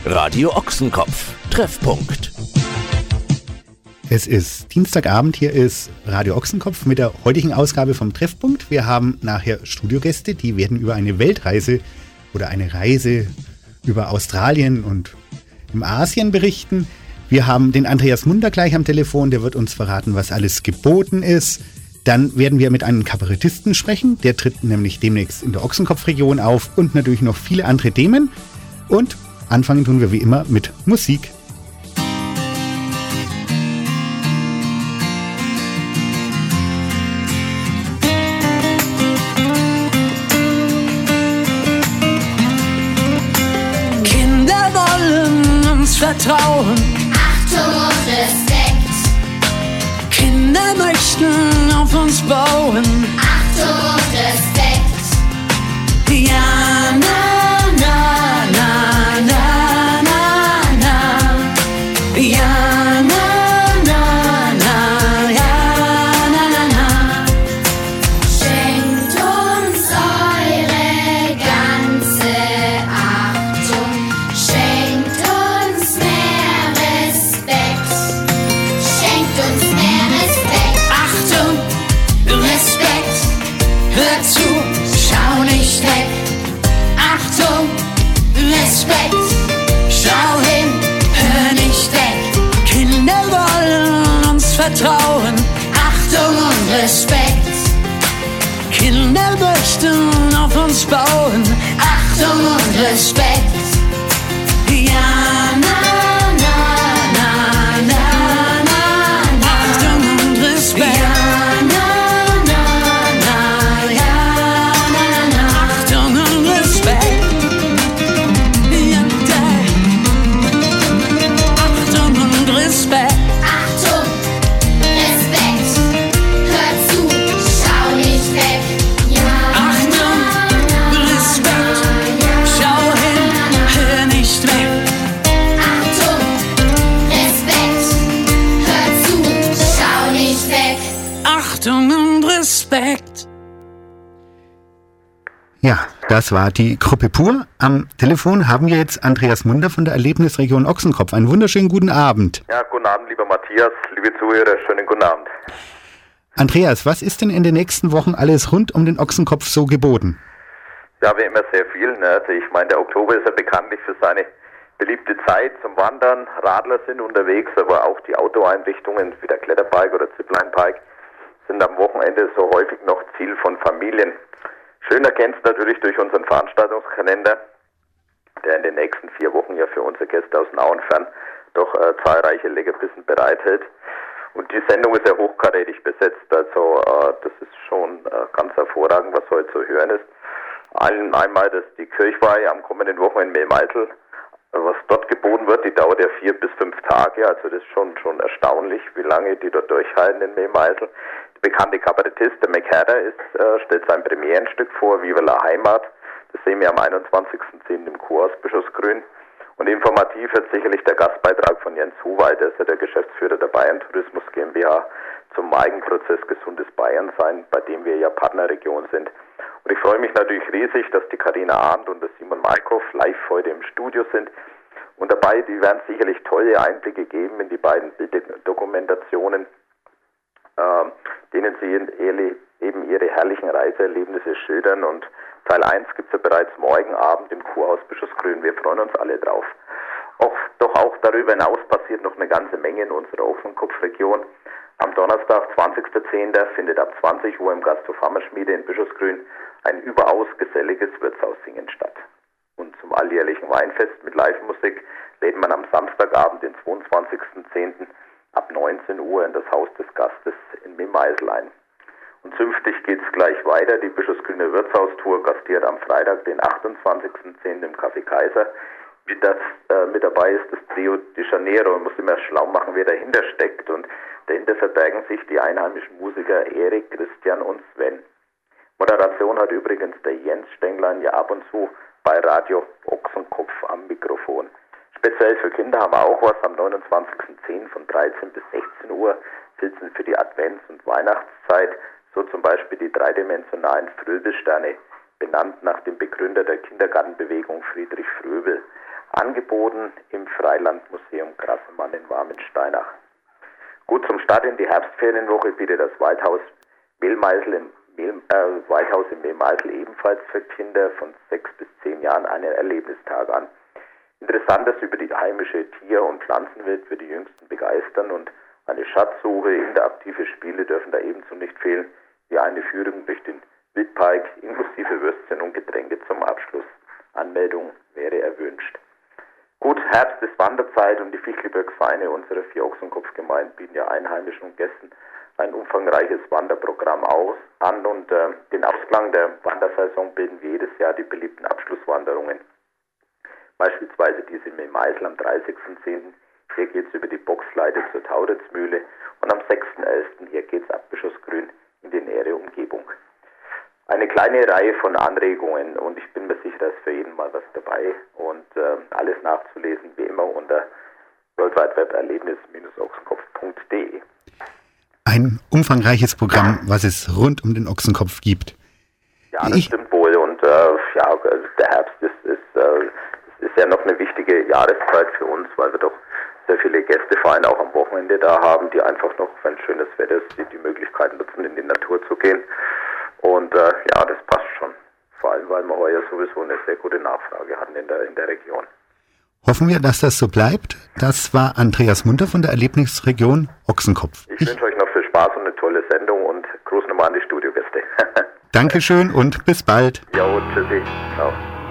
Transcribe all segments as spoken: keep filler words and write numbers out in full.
Radio Ochsenkopf. Treffpunkt. Es ist Dienstagabend, hier ist Radio Ochsenkopf mit der heutigen Ausgabe vom Treffpunkt. Wir haben nachher Studiogäste, die werden über eine Weltreise oder eine Reise über Australien und im Asien berichten. Wir haben den Andreas Munder gleich am Telefon, der wird uns verraten, was alles geboten ist. Dann werden wir mit einem Kabarettisten sprechen, der tritt nämlich demnächst in der Ochsenkopfregion auf und natürlich noch viele andere Themen. Und anfangen tun wir wie immer mit Musik. Kinder wollen uns vertrauen. Achtung und Respekt. Kinder möchten auf uns bauen. Achtung und Respekt. Ja, na, na, na, na, na, na. Ja, na, na, na, ja, na, na, na. Schenkt uns eure ganze Achtung. Schenkt uns mehr Respekt. Schenkt uns mehr Respekt. Achtung, Respekt, hör zu, schau nicht weg. Achtung, Respekt, schau hin, hör nicht weg. Kinder wollen uns vertrauen. Achtung und Respekt. Kinder möchten auf uns bauen. Achtung und Respekt. Ja, na, na, na, na, na, na. Achtung und Respekt. Ja, na, na, na, ja, na, na, na. Achtung und Respekt. Ja, da. Achtung und Respekt. Achtung, Respekt. Hör zu, schau nicht weg. Ja, Achtung, Respekt. Schau hin, hör nicht weg. Achtung, Respekt. Hör zu, schau nicht weg. Achtung und Respekt. Ja, das war die Gruppe Pur. Am Telefon haben wir jetzt Andreas Munder von der Erlebnisregion Ochsenkopf. Einen wunderschönen guten Abend. Ja, guten Abend, lieber Matthias, liebe Zuhörer, schönen guten Abend. Andreas, was ist denn in den nächsten Wochen alles rund um den Ochsenkopf so geboten? Ja, wie immer sehr viel. Ne? Also ich meine, der Oktober ist ja bekanntlich für seine beliebte Zeit zum Wandern. Radler sind unterwegs, aber auch die Outdoor-Einrichtungen wie der Kletterbike oder Zipline-Bike sind am Wochenende so häufig noch Ziel von Familien. Schön ergänzt natürlich durch unseren Veranstaltungskalender, der in den nächsten vier Wochen ja für unsere Gäste aus nah und fern doch äh, zahlreiche Leckerbissen bereithält. Und die Sendung ist ja hochkarätig besetzt, also äh, das ist schon äh, ganz hervorragend, was heute zu hören ist. Ein, einmal das die Kirchweihe am kommenden Wochenende in Meimeißel, was dort geboten wird, die dauert ja vier bis fünf Tage, also das ist schon schon erstaunlich, wie lange die dort durchhalten in Meimeißel. Der bekannte Kabarettist, der McHatter, ist, äh, stellt sein Premierenstück vor, Viva la Heimat. Das sehen wir am einundzwanzigsten zehnten im Kurhaus Bischofsgrün. Und informativ wird sicherlich der Gastbeitrag von Jens Huwald, der ist ja der Geschäftsführer der Bayern Tourismus GmbH, zum Eigenprozess Gesundes Bayern sein, bei dem wir ja Partnerregion sind. Und ich freue mich natürlich riesig, dass die Karina Arndt und der Simon Maikow live heute im Studio sind. Und dabei, die werden sicherlich tolle Einblicke geben in die beiden Bilddokumentationen, äh, denen sie eben ihre herrlichen Reiseerlebnisse schildern. Und Teil eins gibt es ja bereits morgen Abend im Kurhaus Bischofsgrün. Wir freuen uns alle drauf. Auch, doch auch darüber hinaus passiert noch eine ganze Menge in unserer Ochsenkopfregion. Am Donnerstag, zwanzigsten zehnten findet ab zwanzig Uhr im Gasthof Hammerschmiede in Bischofsgrün ein überaus geselliges Wirtshaussingen statt. Und zum alljährlichen Weinfest mit Live-Musik lädt man am Samstagabend, den zweiundzwanzigsten zehnten ab neunzehn Uhr in das Haus des Gastes in Meimeißel ein. Und zünftig geht es gleich weiter. Die Bischofsgrüner Wirtshaustour gastiert am Freitag, den achtundzwanzigsten zehnten im Café Kaiser. Mit, das, äh, mit dabei ist das Trio de Janeiro. Man muss immer schlau machen, wer dahinter steckt. Und dahinter verbergen sich die einheimischen Musiker Erik, Christian und Sven. Moderation hat übrigens der Jens Stenglein ja ab und zu bei Radio Ochsenkopf am Mikrofon. Speziell für Kinder haben wir auch was. Am neunundzwanzigsten zehnten von dreizehn bis sechzehn Uhr sitzen für die Advents- und Weihnachtszeit so zum Beispiel die dreidimensionalen Fröbelsterne, benannt nach dem Begründer der Kindergartenbewegung Friedrich Fröbel. angeboten im Freilandmuseum Grassemann in Warmensteinach. Gut, zum Start in die Herbstferienwoche bietet das Waldhaus Mehlmeißel im, Mehl, äh, Waldhaus im Mehlmeißel ebenfalls für Kinder von sechs bis zehn Jahren einen Erlebnistag an. Interessantes über die heimische Tier- und Pflanzenwelt wird die Jüngsten begeistern und eine Schatzsuche, interaktive Spiele dürfen da ebenso nicht fehlen, wie eine Führung durch den Wildpark inklusive Würstchen und Getränke zum Abschluss. Anmeldung wäre erwünscht. Gut, Herbst ist Wanderzeit und die Fichtelbergvereine unserer vier Ochsenkopfgemeinden bieten ja Einheimischen und Gästen ein umfangreiches Wanderprogramm aus, an und äh, den Ausklang der Wandersaison bilden wir jedes Jahr die beliebten Abschlusswanderungen. Beispielsweise diese in Mehlmeißel am dreißigsten zehnten Hier geht es über die Boxleite zur Tauritzmühle und am sechsten elften hier geht es ab Bischofsgrün in die nähere Umgebung. Eine kleine Reihe von Anregungen und ich bin mir sicher, da ist für jeden mal was dabei und äh, alles nachzulesen wie immer unter world wide web erlebnis Bindestrich ochsenkopf punkt de. Ein umfangreiches Programm, was es rund um den Ochsenkopf gibt. Ja, das ich stimmt wohl und äh, ja, der Herbst ist, ist, äh, ist ja noch eine wichtige Jahreszeit für uns, weil wir doch sehr viele Gästevereine auch am Wochenende da haben, die einfach noch, wenn schönes Wetter ist, die, die Möglichkeit nutzen, in die Natur zu gehen. Und äh, ja, das passt schon. Vor allem, weil wir heuer sowieso eine sehr gute Nachfrage hatten in der, in der Region. Hoffen wir, dass das so bleibt. Das war Andreas Munter von der Erlebnisregion Ochsenkopf. Ich, ich wünsche euch noch viel Spaß und eine tolle Sendung und Gruß nochmal an die Studiogäste. Dankeschön und bis bald. Jo, tschüssi. Ciao.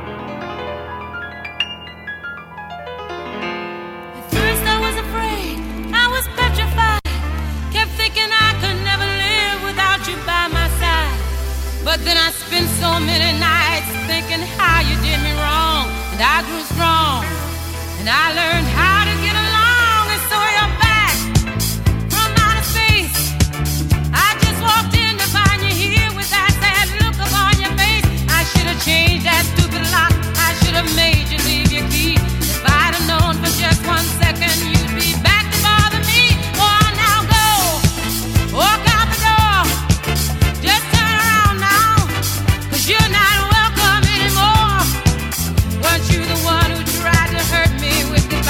But then I spent so many nights thinking how you did me wrong, and I grew strong, and I learned how to get along, and so you're back from outer space. I just walked in to find you here with that sad look upon your face. I should have changed that stupid lock, I should have made you leave your key. If I'd have known for just one second you'd be back to bother me. Oh, now go, walk out the door, just turn around now. You're not welcome anymore. Weren't you the one who tried to hurt me with the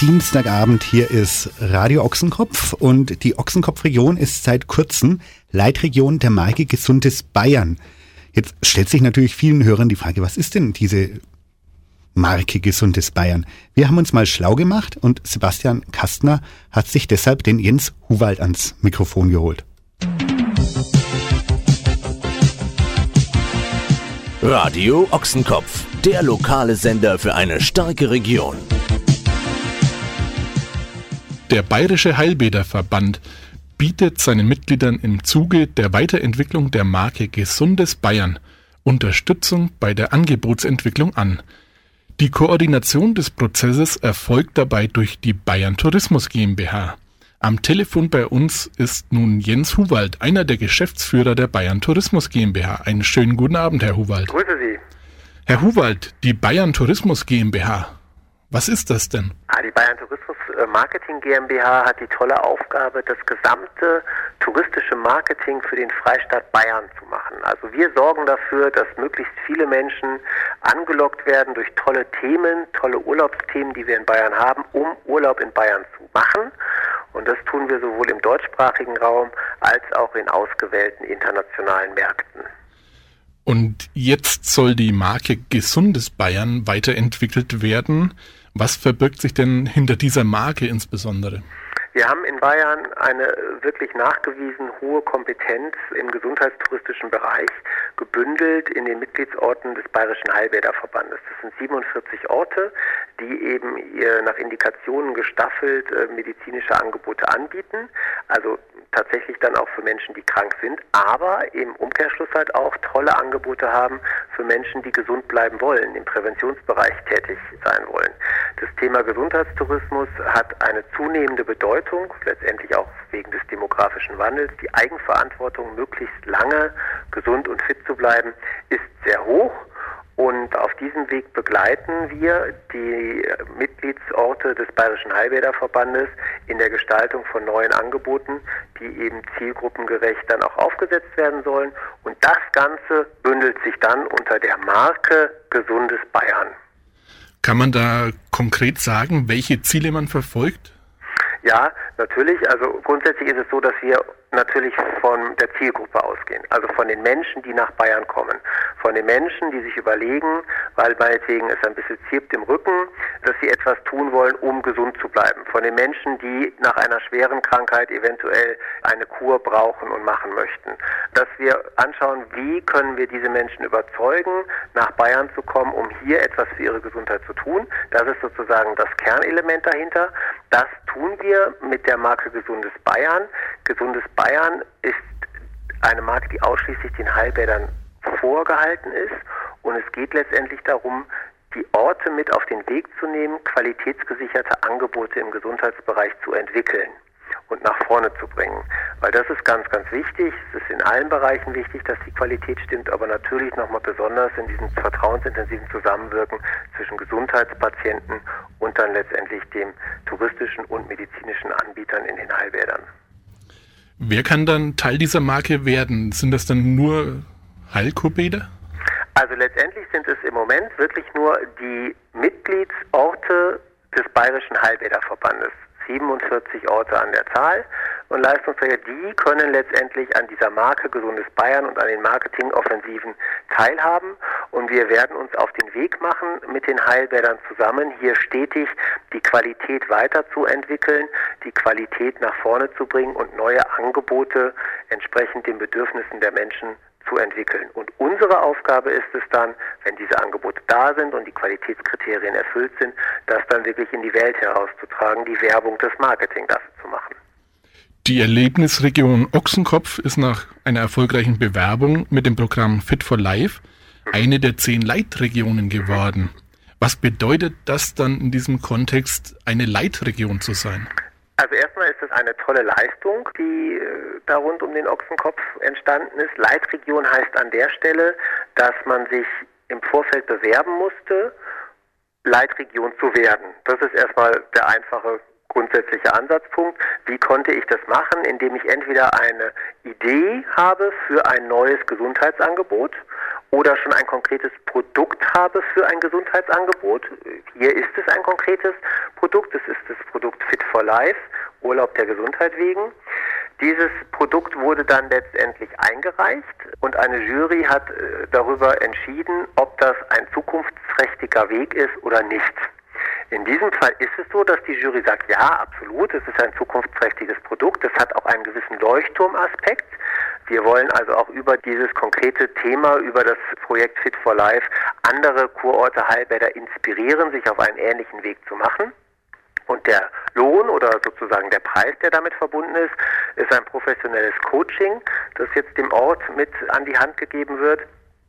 Dienstagabend, hier ist Radio Ochsenkopf und die Ochsenkopfregion ist seit kurzem Leitregion der Marke Gesundes Bayern. Jetzt stellt sich natürlich vielen Hörern die Frage, was ist denn diese Marke Gesundes Bayern? Wir haben uns mal schlau gemacht und Sebastian Kastner hat sich deshalb den Jens Huwald ans Mikrofon geholt. Radio Ochsenkopf, der lokale Sender für eine starke Region. Der Bayerische Heilbäderverband bietet seinen Mitgliedern im Zuge der Weiterentwicklung der Marke Gesundes Bayern Unterstützung bei der Angebotsentwicklung an. Die Koordination des Prozesses erfolgt dabei durch die Bayern Tourismus GmbH. Am Telefon bei uns ist nun Jens Huwald, einer der Geschäftsführer der Bayern Tourismus GmbH. Einen schönen guten Abend, Herr Huwald. Grüße Sie. Herr Huwald, die Bayern Tourismus GmbH, was ist das denn? Ah, die Bayern Tourismus Marketing GmbH hat die tolle Aufgabe, das gesamte touristische Marketing für den Freistaat Bayern zu machen. Also wir sorgen dafür, dass möglichst viele Menschen angelockt werden durch tolle Themen, tolle Urlaubsthemen, die wir in Bayern haben, um Urlaub in Bayern zu machen. Und das tun wir sowohl im deutschsprachigen Raum als auch in ausgewählten internationalen Märkten. Und jetzt soll die Marke Gesundes Bayern weiterentwickelt werden. Was verbirgt sich denn hinter dieser Marke insbesondere? Wir haben in Bayern eine wirklich nachgewiesen hohe Kompetenz im gesundheitstouristischen Bereich, gebündelt in den Mitgliedsorten des Bayerischen Heilbäderverbandes. Das sind siebenundvierzig Orte, die eben nach Indikationen gestaffelt medizinische Angebote anbieten, also tatsächlich dann auch für Menschen, die krank sind, aber im Umkehrschluss halt auch tolle Angebote haben für Menschen, die gesund bleiben wollen, im Präventionsbereich tätig sein wollen. Das Thema Gesundheitstourismus hat eine zunehmende Bedeutung, letztendlich auch wegen des demografischen Wandels. Die Eigenverantwortung, möglichst lange gesund und fit zu bleiben, ist sehr hoch. Und auf diesem Weg begleiten wir die Mitgliedsorte des Bayerischen Heilbäderverbandes in der Gestaltung von neuen Angeboten, die eben zielgruppengerecht dann auch aufgesetzt werden sollen. Und das Ganze bündelt sich dann unter der Marke Gesundes Bayern. Kann man da konkret sagen, welche Ziele man verfolgt? Ja, natürlich. Also grundsätzlich ist es so, dass wir natürlich von der Zielgruppe ausgehen, also von den Menschen, die nach Bayern kommen, von den Menschen, die sich überlegen, weil meinetwegen es ein bisschen zirpt im Rücken, dass sie etwas tun wollen, um gesund zu bleiben, von den Menschen, die nach einer schweren Krankheit eventuell eine Kur brauchen und machen möchten, dass wir anschauen, wie können wir diese Menschen überzeugen, nach Bayern zu kommen, um hier etwas für ihre Gesundheit zu tun. Das ist sozusagen das Kernelement dahinter. Das tun wir mit der Marke Gesundes Bayern. Gesundes Bayern ist eine Marke, die ausschließlich den Heilbädern vorgehalten ist, und es geht letztendlich darum, die Orte mit auf den Weg zu nehmen, qualitätsgesicherte Angebote im Gesundheitsbereich zu entwickeln und nach vorne zu bringen. Weil das ist ganz, ganz wichtig. Es ist in allen Bereichen wichtig, dass die Qualität stimmt, aber natürlich nochmal besonders in diesem vertrauensintensiven Zusammenwirken zwischen Gesundheitspatienten und dann letztendlich dem touristischen und medizinischen Anbietern in den Heilbädern. Wer kann dann Teil dieser Marke werden? Sind das dann nur Heilkurbäder? Also letztendlich sind es im Moment wirklich nur die Mitgliedsorte des Bayerischen Heilbäderverbandes. siebenundvierzig Orte an der Zahl, und Leistungsträger, die können letztendlich an dieser Marke Gesundes Bayern und an den Marketingoffensiven teilhaben, und wir werden uns auf den Weg machen, mit den Heilbädern zusammen hier stetig die Qualität weiterzuentwickeln, die Qualität nach vorne zu bringen und neue Angebote entsprechend den Bedürfnissen der Menschen zu entwickeln. Und unsere Aufgabe ist es dann, wenn diese Angebote da sind und die Qualitätskriterien erfüllt sind, das dann wirklich in die Welt herauszutragen, die Werbung, das Marketing dafür zu machen. Die Erlebnisregion Ochsenkopf ist nach einer erfolgreichen Bewerbung mit dem Programm Fit for Life eine der zehn Leitregionen geworden. Was bedeutet das dann in diesem Kontext, eine Leitregion zu sein? Also erstmal ist es eine tolle Leistung, die äh, da rund um den Ochsenkopf entstanden ist. Leitregion heißt an der Stelle, dass man sich im Vorfeld bewerben musste, Leitregion zu werden. Das ist erstmal der einfache grundsätzliche Ansatzpunkt. Wie konnte ich das machen? Indem ich entweder eine Idee habe für ein neues Gesundheitsangebot oder schon ein konkretes Produkt habe für ein Gesundheitsangebot. Hier ist es ein konkretes Produkt, es ist das Produkt Fit for Life, Urlaub der Gesundheit wegen. Dieses Produkt wurde dann letztendlich eingereicht und eine Jury hat äh, darüber entschieden, ob das ein zukunftsträchtiger Weg ist oder nicht. In diesem Fall ist es so, dass die Jury sagt, ja, absolut, es ist ein zukunftsträchtiges Produkt, es hat auch einen gewissen Leuchtturmaspekt. Wir wollen also auch über dieses konkrete Thema, über das Projekt Fit for Life, andere Kurorte, Heilbäder inspirieren, sich auf einen ähnlichen Weg zu machen. Und der Lohn oder sozusagen der Preis, der damit verbunden ist, ist ein professionelles Coaching, das jetzt dem Ort mit an die Hand gegeben wird,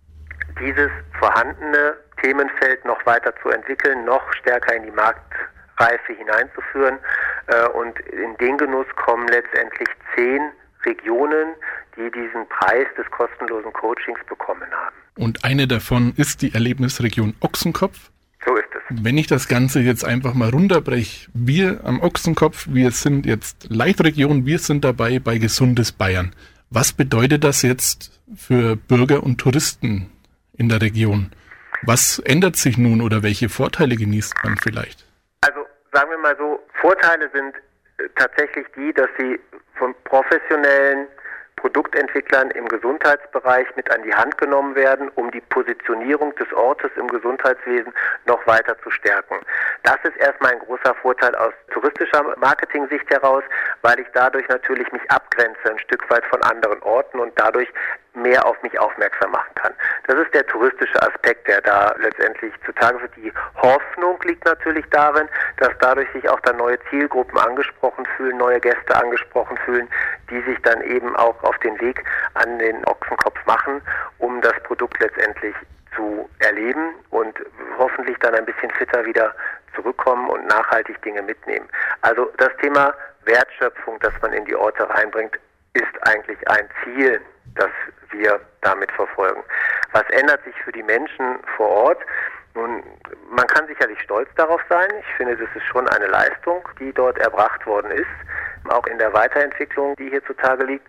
dieses vorhandene Themenfeld noch weiter zu entwickeln, noch stärker in die Marktreife hineinzuführen. Und in den Genuss kommen letztendlich zehn Regionen, die diesen Preis des kostenlosen Coachings bekommen haben. Und eine davon ist die Erlebnisregion Ochsenkopf. So ist es. Wenn ich das Ganze jetzt einfach mal runterbreche, wir am Ochsenkopf, wir sind jetzt Leitregion, wir sind dabei bei Gesundes Bayern. Was bedeutet das jetzt für Bürger und Touristen in der Region? Was ändert sich nun oder welche Vorteile genießt man vielleicht? Also sagen wir mal so, Vorteile sind äh, tatsächlich die, dass sie von professionellen Produktentwicklern im Gesundheitsbereich mit an die Hand genommen werden, um die Positionierung des Ortes im Gesundheitswesen noch weiter zu stärken. Das ist erstmal ein großer Vorteil aus touristischer Marketing-Sicht heraus, weil ich dadurch natürlich mich abgrenze ein Stück weit von anderen Orten und dadurch mehr auf mich aufmerksam machen kann. Das ist der touristische Aspekt, der da letztendlich zutage wird. Die Hoffnung liegt natürlich darin, dass dadurch sich auch dann neue Zielgruppen angesprochen fühlen, neue Gäste angesprochen fühlen, die sich dann eben auch auf den Weg an den Ochsenkopf machen, um das Produkt letztendlich zu erleben und hoffentlich dann ein bisschen fitter wieder zurückkommen und nachhaltig Dinge mitnehmen. Also das Thema Wertschöpfung, das man in die Orte reinbringt, ist eigentlich ein Ziel, das wir damit verfolgen. Was ändert sich für die Menschen vor Ort? Nun, man kann sicherlich stolz darauf sein. Ich finde, das ist schon eine Leistung, die dort erbracht worden ist, auch in der Weiterentwicklung, die hier zutage liegt.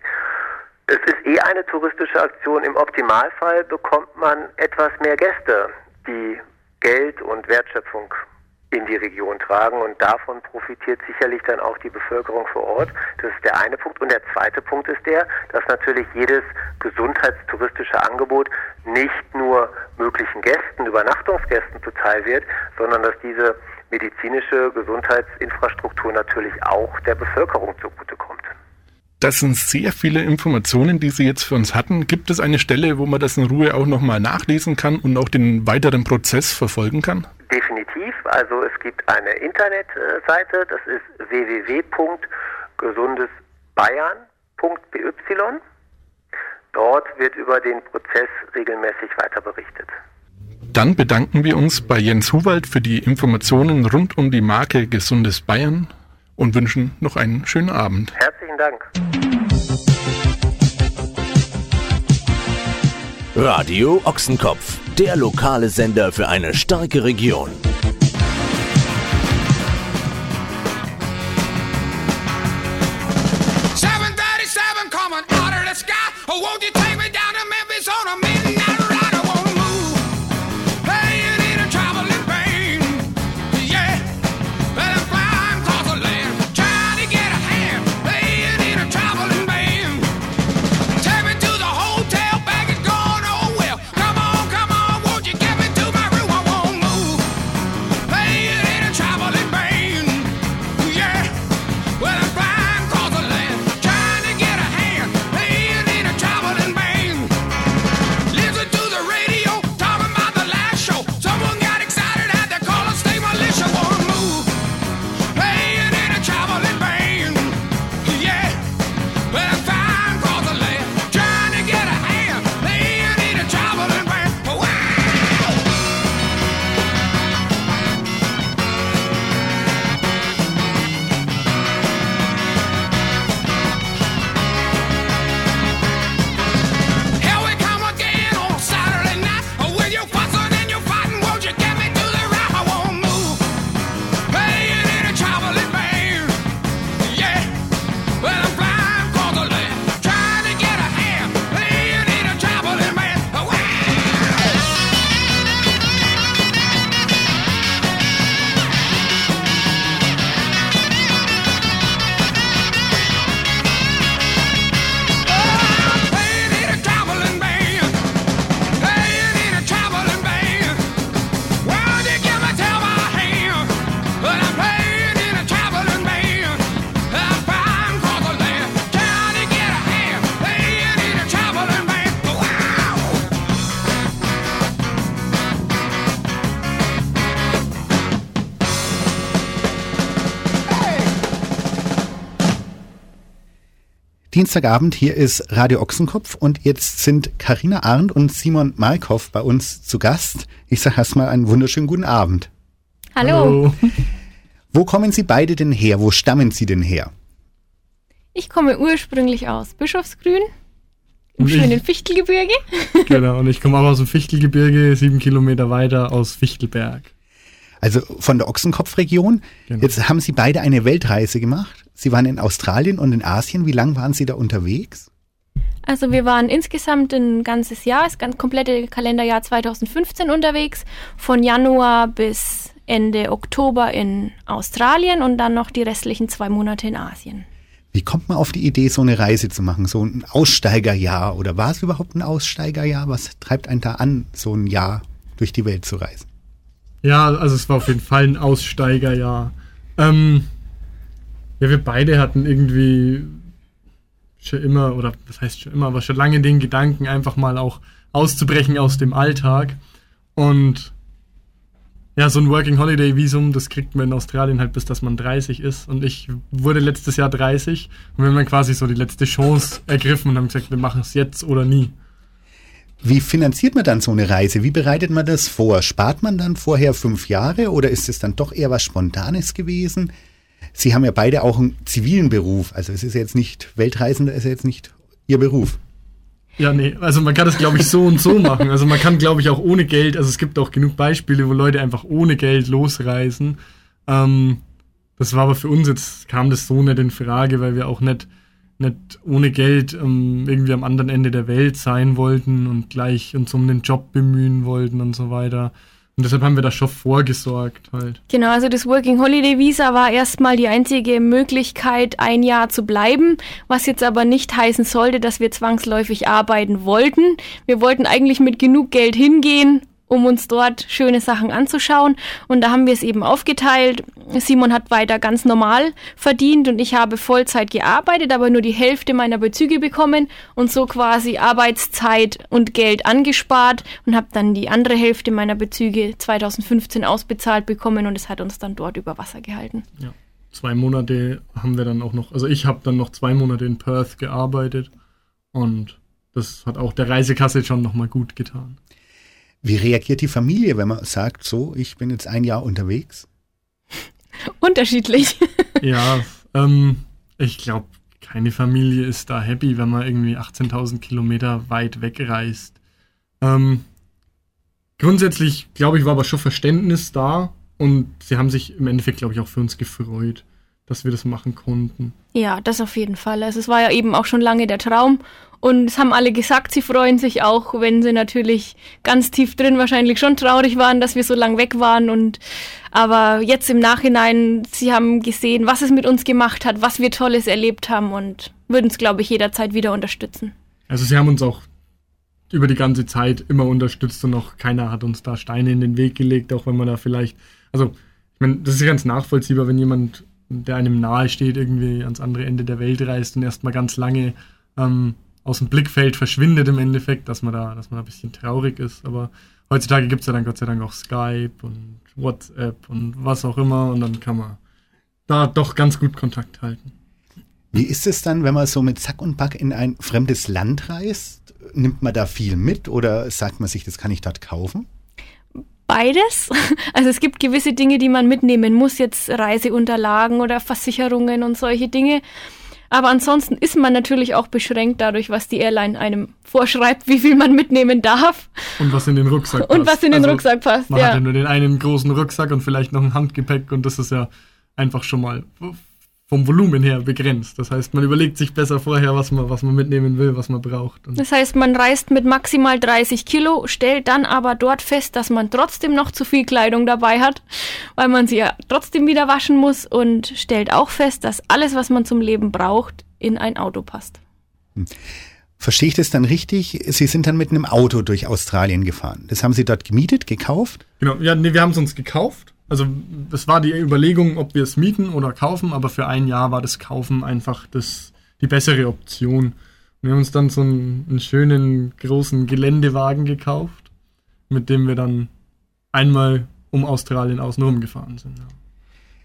Es ist eh eine touristische Aktion. Im Optimalfall bekommt man etwas mehr Gäste, die Geld und Wertschöpfung in die Region tragen und davon profitiert sicherlich dann auch die Bevölkerung vor Ort. Das ist der eine Punkt. Und der zweite Punkt ist der, dass natürlich jedes gesundheitstouristische Angebot nicht nur möglichen Gästen, Übernachtungsgästen zuteil wird, sondern dass diese medizinische Gesundheitsinfrastruktur natürlich auch der Bevölkerung zugutekommt. Das sind sehr viele Informationen, die Sie jetzt für uns hatten. Gibt es eine Stelle, wo man das in Ruhe auch nochmal nachlesen kann und auch den weiteren Prozess verfolgen kann? Definitiv. Also es gibt eine Internetseite, das ist w w w punkt gesundesbayern punkt b y. Dort wird über den Prozess regelmäßig weiter berichtet. Dann bedanken wir uns bei Jens Huwald für die Informationen rund um die Marke Gesundes Bayern und wünschen noch einen schönen Abend. Herzlichen Dank. Radio Ochsenkopf, der lokale Sender für eine starke Region. seven thirty-seven coming out of the sky. Oh, won't you take me down to Memphis on a midnight ride? I wanna move, playing in a traveling pain. Yeah, well, I'm flying across the land, trying to get a hand, playing in a traveling band. Take me to the hotel, bag is gone, oh well. Come on, come on, won't you get me to my room? I won't move, Dienstagabend, hier ist Radio Ochsenkopf und jetzt sind Carina Arndt und Simon Markhoff bei uns zu Gast. Ich sage erstmal einen wunderschönen guten Abend. Hallo. Hallo. Wo kommen Sie beide denn her? Wo stammen Sie denn her? Ich komme ursprünglich aus Bischofsgrün, im Und ich- schönen Fichtelgebirge. Genau, und ich komme auch aus dem Fichtelgebirge, sieben Kilometer weiter aus Fichtelberg. Also von der Ochsenkopfregion. Genau. Jetzt haben Sie beide eine Weltreise gemacht. Sie waren in Australien und in Asien. Wie lange waren Sie da unterwegs? Also wir waren insgesamt ein ganzes Jahr, das ganz komplette Kalenderjahr zweitausendfünfzehn unterwegs, von Januar bis Ende Oktober in Australien und dann noch die restlichen zwei Monate in Asien. Wie kommt man auf die Idee, so eine Reise zu machen? So ein Aussteigerjahr? Oder war es überhaupt ein Aussteigerjahr? Was treibt einen da an, so ein Jahr durch die Welt zu reisen? Ja, also es war auf jeden Fall ein Aussteigerjahr. Ähm, ja, wir beide hatten irgendwie schon immer, oder was heißt schon immer, aber schon lange den Gedanken, einfach mal auch auszubrechen aus dem Alltag. Und ja, so ein Working Holiday Visum, das kriegt man in Australien halt bis, dass man dreißig ist. Und ich wurde letztes Jahr dreißig und wir haben dann quasi so die letzte Chance ergriffen und haben gesagt, wir machen es jetzt oder nie. Wie finanziert man dann so eine Reise? Wie bereitet man das vor? Spart man dann vorher fünf Jahre oder ist es dann doch eher was Spontanes gewesen? Sie haben ja beide auch einen zivilen Beruf. Also es ist ja jetzt nicht, Weltreisender ist ja jetzt nicht Ihr Beruf. Ja, nee, also man kann das, glaube ich, so und so machen. Also man kann, glaube ich, auch ohne Geld, also es gibt auch genug Beispiele, wo Leute einfach ohne Geld losreisen. Ähm, das war aber für uns jetzt, kam das so nicht in Frage, weil wir auch nicht, nicht ohne Geld ähm, irgendwie am anderen Ende der Welt sein wollten und gleich uns um den Job bemühen wollten und so weiter. Und deshalb haben wir da schon vorgesorgt halt. Genau, also das Working Holiday Visa war erstmal die einzige Möglichkeit, ein Jahr zu bleiben, was jetzt aber nicht heißen sollte, dass wir zwangsläufig arbeiten wollten. Wir wollten eigentlich mit genug Geld hingehen, um uns dort schöne Sachen anzuschauen. Und da haben wir es eben aufgeteilt. Simon hat weiter ganz normal verdient und ich habe Vollzeit gearbeitet, aber nur die Hälfte meiner Bezüge bekommen und so quasi Arbeitszeit und Geld angespart und habe dann die andere Hälfte meiner Bezüge zweitausendfünfzehn ausbezahlt bekommen und es hat uns dann dort über Wasser gehalten. Ja, zwei Monate haben wir dann auch noch, also ich habe dann noch zwei Monate in Perth gearbeitet und das hat auch der Reisekasse schon nochmal gut getan. Wie reagiert die Familie, wenn man sagt, so, ich bin jetzt ein Jahr unterwegs? Unterschiedlich. Ja, ähm, ich glaube, keine Familie ist da happy, wenn man irgendwie achtzehntausend Kilometer weit wegreist. Ähm, grundsätzlich, glaube ich, war aber schon Verständnis da und sie haben sich im Endeffekt, glaube ich, auch für uns gefreut, dass wir das machen konnten. Ja, das auf jeden Fall. Also es war ja eben auch schon lange der Traum und es haben alle gesagt, sie freuen sich auch, wenn sie natürlich ganz tief drin wahrscheinlich schon traurig waren, dass wir so lang weg waren und aber jetzt im Nachhinein, sie haben gesehen, was es mit uns gemacht hat, was wir Tolles erlebt haben und würden es, glaube ich, jederzeit wieder unterstützen. Also sie haben uns auch über die ganze Zeit immer unterstützt und auch keiner hat uns da Steine in den Weg gelegt, auch wenn man da vielleicht, also ich meine, das ist ja ganz nachvollziehbar, wenn jemand, der einem nahe steht, irgendwie ans andere Ende der Welt reist und erstmal ganz lange ähm, aus dem Blickfeld verschwindet im Endeffekt, dass man da, dass man da ein bisschen traurig ist. Aber heutzutage gibt es ja dann Gott sei Dank auch Skype und WhatsApp und was auch immer und dann kann man da doch ganz gut Kontakt halten. Wie ist es dann, wenn man so mit Sack und Pack in ein fremdes Land reist? Nimmt man da viel mit oder sagt man sich, das kann ich dort kaufen? Beides. Also es gibt gewisse Dinge, die man mitnehmen muss, jetzt Reiseunterlagen oder Versicherungen und solche Dinge. Aber ansonsten ist man natürlich auch beschränkt dadurch, was die Airline einem vorschreibt, wie viel man mitnehmen darf. Und was in den Rucksack passt. Und was in den Also, Rucksack passt, Man ja. hat ja nur den einen großen Rucksack und vielleicht noch ein Handgepäck und das ist ja einfach schon mal vom Volumen her begrenzt. Das heißt, man überlegt sich besser vorher, was man, was man mitnehmen will, was man braucht. Und Das heißt, man reist mit maximal dreißig Kilo, stellt dann aber dort fest, dass man trotzdem noch zu viel Kleidung dabei hat, weil man sie ja trotzdem wieder waschen muss und stellt auch fest, dass alles, was man zum Leben braucht, in ein Auto passt. Verstehe ich das dann richtig? Sie sind dann mit einem Auto durch Australien gefahren. Das haben Sie dort gemietet, gekauft? Genau, ja, nee, wir haben es uns gekauft. Also das war die Überlegung, ob wir es mieten oder kaufen, aber für ein Jahr war das Kaufen einfach das, die bessere Option. Und wir haben uns dann so einen, einen schönen großen Geländewagen gekauft, mit dem wir dann einmal um Australien außenrum gefahren sind. Ja.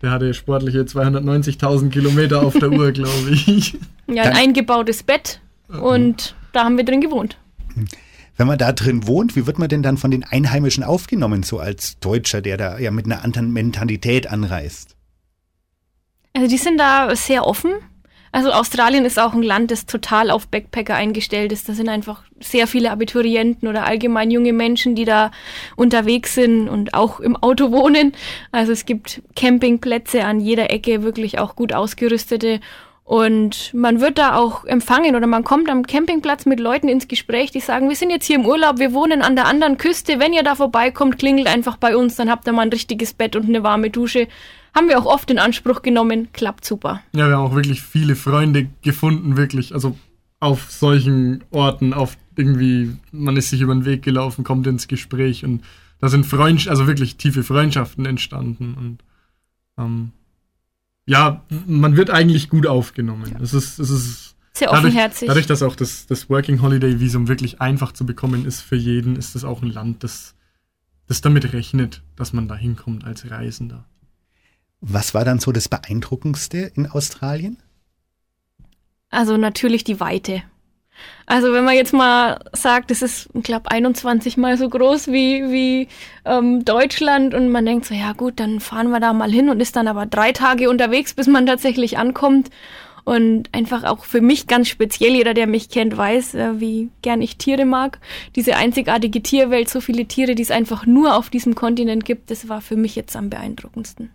Der hatte sportliche zweihundertneunzigtausend Kilometer auf der Uhr, glaube ich. Ja, ein eingebautes Bett und da haben wir drin gewohnt. Wenn man da drin wohnt, wie wird man denn dann von den Einheimischen aufgenommen, so als Deutscher, der da ja mit einer anderen Mentalität anreist? Also die sind da sehr offen. Also Australien ist auch ein Land, das total auf Backpacker eingestellt ist. Da sind einfach sehr viele Abiturienten oder allgemein junge Menschen, die da unterwegs sind und auch im Auto wohnen. Also es gibt Campingplätze an jeder Ecke, wirklich auch gut ausgerüstete. Und man wird da auch empfangen oder man kommt am Campingplatz mit Leuten ins Gespräch, die sagen, wir sind jetzt hier im Urlaub, wir wohnen an der anderen Küste. Wenn ihr da vorbeikommt, klingelt einfach bei uns, dann habt ihr mal ein richtiges Bett und eine warme Dusche. Haben wir auch oft in Anspruch genommen, klappt super. Ja, wir haben auch wirklich viele Freunde gefunden, wirklich. Also auf solchen Orten, auf irgendwie, man ist sich über den Weg gelaufen, kommt ins Gespräch und da sind Freund, also wirklich tiefe Freundschaften entstanden. Und ähm, ja, man wird eigentlich gut aufgenommen. Ja. Es ist, es ist sehr dadurch, offenherzig. Dadurch, dass auch das, das Working Holiday Visum wirklich einfach zu bekommen ist für jeden, ist das auch ein Land, das, das damit rechnet, dass man da hinkommt als Reisender. Was war dann so das Beeindruckendste in Australien? Also natürlich die Weite. Also wenn man jetzt mal sagt, es ist, ich glaube, einundzwanzig Mal so groß wie, wie ähm, Deutschland und man denkt so, ja gut, dann fahren wir da mal hin und ist dann aber drei Tage unterwegs, bis man tatsächlich ankommt. Und einfach auch für mich ganz speziell, jeder, der mich kennt, weiß, äh, wie gern ich Tiere mag. Diese einzigartige Tierwelt, so viele Tiere, die es einfach nur auf diesem Kontinent gibt, das war für mich jetzt am beeindruckendsten.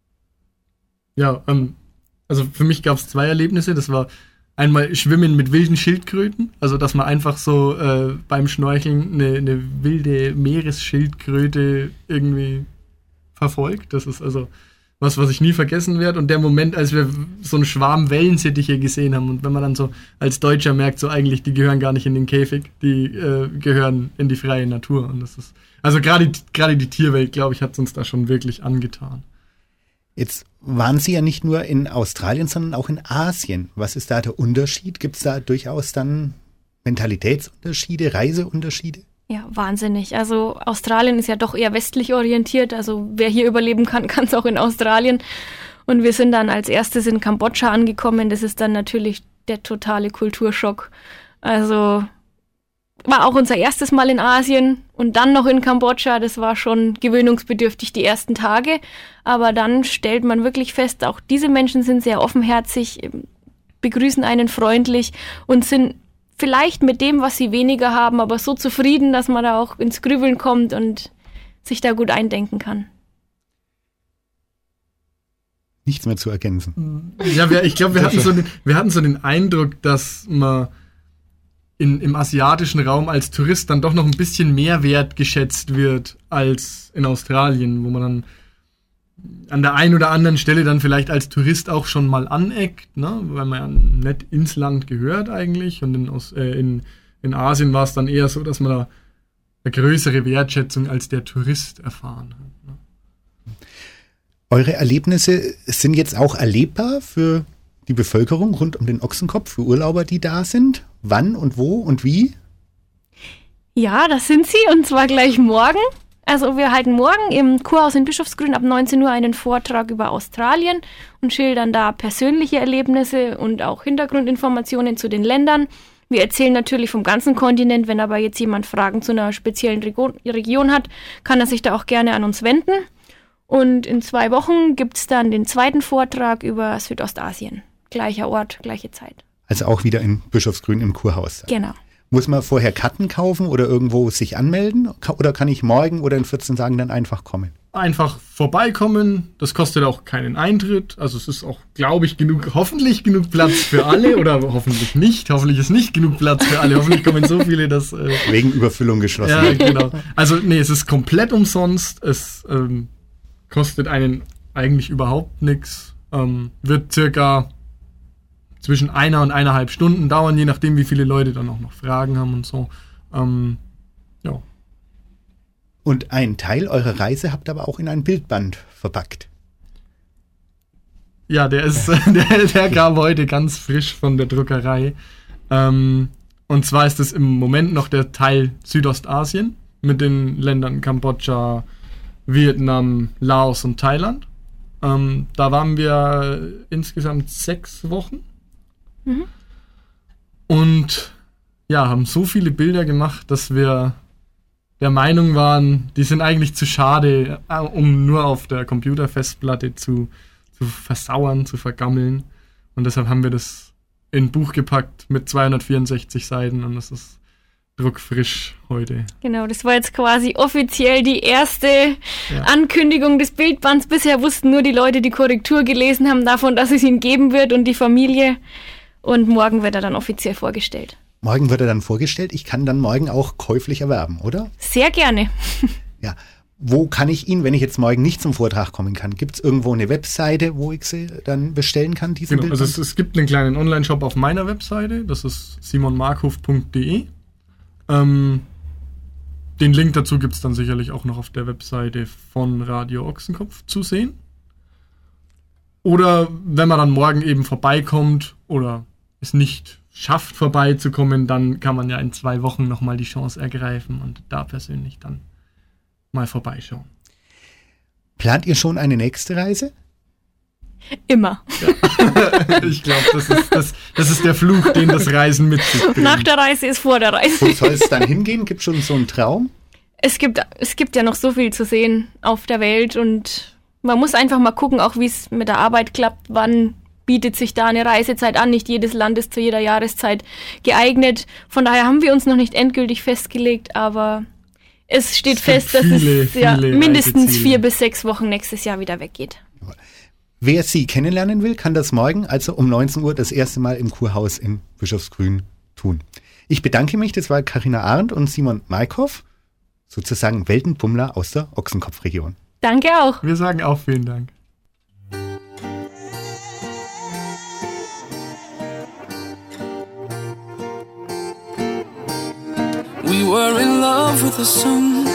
Ja, ähm, also für mich gab es zwei Erlebnisse. Das war einmal Schwimmen mit wilden Schildkröten. Also, dass man einfach so äh, beim Schnorcheln eine, eine wilde Meeresschildkröte irgendwie verfolgt. Das ist also was, was ich nie vergessen werde. Und der Moment, als wir so einen Schwarm Wellensittiche gesehen haben und wenn man dann so als Deutscher merkt, so eigentlich, die gehören gar nicht in den Käfig, die äh, gehören in die freie Natur. Und das ist, also gerade gerade die Tierwelt, glaube ich, hat uns da schon wirklich angetan. Jetzt waren Sie ja nicht nur in Australien, sondern auch in Asien. Was ist da der Unterschied? Gibt es da durchaus dann Mentalitätsunterschiede, Reiseunterschiede? Ja, wahnsinnig. Also Australien ist ja doch eher westlich orientiert. Also wer hier überleben kann, kann es auch in Australien. Und wir sind dann als erstes in Kambodscha angekommen. Das ist dann natürlich der totale Kulturschock. Also war auch unser erstes Mal in Asien und dann noch in Kambodscha. Das war schon gewöhnungsbedürftig die ersten Tage. Aber dann stellt man wirklich fest, auch diese Menschen sind sehr offenherzig, begrüßen einen freundlich und sind vielleicht mit dem, was sie weniger haben, aber so zufrieden, dass man da auch ins Grübeln kommt und sich da gut eindenken kann. Nichts mehr zu ergänzen. Ja, wir, ich glaube, wir hatten so den, wir hatten so den Eindruck, dass man in, im asiatischen Raum als Tourist dann doch noch ein bisschen mehr wertgeschätzt wird als in Australien, wo man dann an der einen oder anderen Stelle dann vielleicht als Tourist auch schon mal aneckt, ne? Weil man ja nicht ins Land gehört eigentlich. Und in, äh, in, in Asien war es dann eher so, dass man da eine größere Wertschätzung als der Tourist erfahren hat. Ne? Eure Erlebnisse sind jetzt auch erlebbar für die Bevölkerung rund um den Ochsenkopf, für Urlauber, die da sind? Wann und wo und wie? Ja, das sind sie und zwar gleich morgen. Also wir halten morgen im Kurhaus in Bischofsgrün ab neunzehn Uhr einen Vortrag über Australien und schildern da persönliche Erlebnisse und auch Hintergrundinformationen zu den Ländern. Wir erzählen natürlich vom ganzen Kontinent, wenn aber jetzt jemand Fragen zu einer speziellen Region hat, kann er sich da auch gerne an uns wenden. Und in zwei Wochen gibt es dann den zweiten Vortrag über Südostasien. Gleicher Ort, gleiche Zeit. Also auch wieder in Bischofsgrün im Kurhaus. Genau. Muss man vorher Karten kaufen oder irgendwo sich anmelden? Oder kann ich morgen oder in vierzehn Tagen dann einfach kommen? Einfach vorbeikommen. Das kostet auch keinen Eintritt. Also es ist auch, glaube ich, genug, hoffentlich genug Platz für alle oder hoffentlich nicht. Hoffentlich ist nicht genug Platz für alle. Hoffentlich kommen so viele, dass... Äh, Wegen Überfüllung geschlossen. Ja, genau. Also nee, es ist komplett umsonst. Es ähm, kostet einen eigentlich überhaupt nichts. Ähm, wird circa zwischen einer und eineinhalb Stunden dauern, je nachdem, wie viele Leute dann auch noch Fragen haben und so. Ähm, ja. Und einen Teil eurer Reise habt ihr aber auch in ein Bildband verpackt. Ja, der ist, der, der kam heute ganz frisch von der Druckerei. Ähm, und zwar ist es im Moment noch der Teil Südostasien mit den Ländern Kambodscha, Vietnam, Laos und Thailand. Ähm, da waren wir insgesamt sechs Wochen. Mhm. Und ja, haben so viele Bilder gemacht, dass wir der Meinung waren, die sind eigentlich zu schade, äh, um nur auf der Computerfestplatte zu, zu versauern, zu vergammeln. Und deshalb haben wir das in ein Buch gepackt mit zweihundertvierundsechzig Seiten und das ist druckfrisch heute. Genau, das war jetzt quasi offiziell die erste Ja. Ankündigung des Bildbands. Bisher wussten nur die Leute, die Korrektur gelesen haben, davon, dass es ihn geben wird und die Familie. Und morgen wird er dann offiziell vorgestellt. Morgen wird er dann vorgestellt. Ich kann dann morgen auch käuflich erwerben, oder? Sehr gerne. Ja. Wo kann ich ihn, wenn ich jetzt morgen nicht zum Vortrag kommen kann? Gibt es irgendwo eine Webseite, wo ich sie dann bestellen kann, diesen Genau, also Bildband? es, es gibt einen kleinen Online-Shop auf meiner Webseite, das ist simon markhof punkt de. Ähm, den Link dazu gibt es dann sicherlich auch noch auf der Webseite von Radio Ochsenkopf zu sehen. Oder wenn man dann morgen eben vorbeikommt oder es nicht schafft vorbeizukommen, dann kann man ja in zwei Wochen nochmal die Chance ergreifen und da persönlich dann mal vorbeischauen. Plant ihr schon eine nächste Reise? Immer. Ich glaube, das ist, das, das ist der Fluch, den das Reisen mit sich bringt. Nach der Reise ist vor der Reise. Wo soll es dann hingehen? Gibt es schon so einen Traum? Es gibt, es gibt ja noch so viel zu sehen auf der Welt und man muss einfach mal gucken, auch wie es mit der Arbeit klappt, wann bietet sich da eine Reisezeit an. Nicht jedes Land ist zu jeder Jahreszeit geeignet. Von daher haben wir uns noch nicht endgültig festgelegt, aber es steht Es gibt fest, dass viele, es ja, viele mindestens Reiseziele. vier bis sechs Wochen nächstes Jahr wieder weggeht. Wer Sie kennenlernen will, kann das morgen, also um neunzehn Uhr, das erste Mal im Kurhaus in Bischofsgrün tun. Ich bedanke mich, das war Carina Arndt und Simon Markhof, sozusagen Weltenbummler aus der Ochsenkopfregion. Danke auch. Wir sagen auch vielen Dank. We were in love with the sun.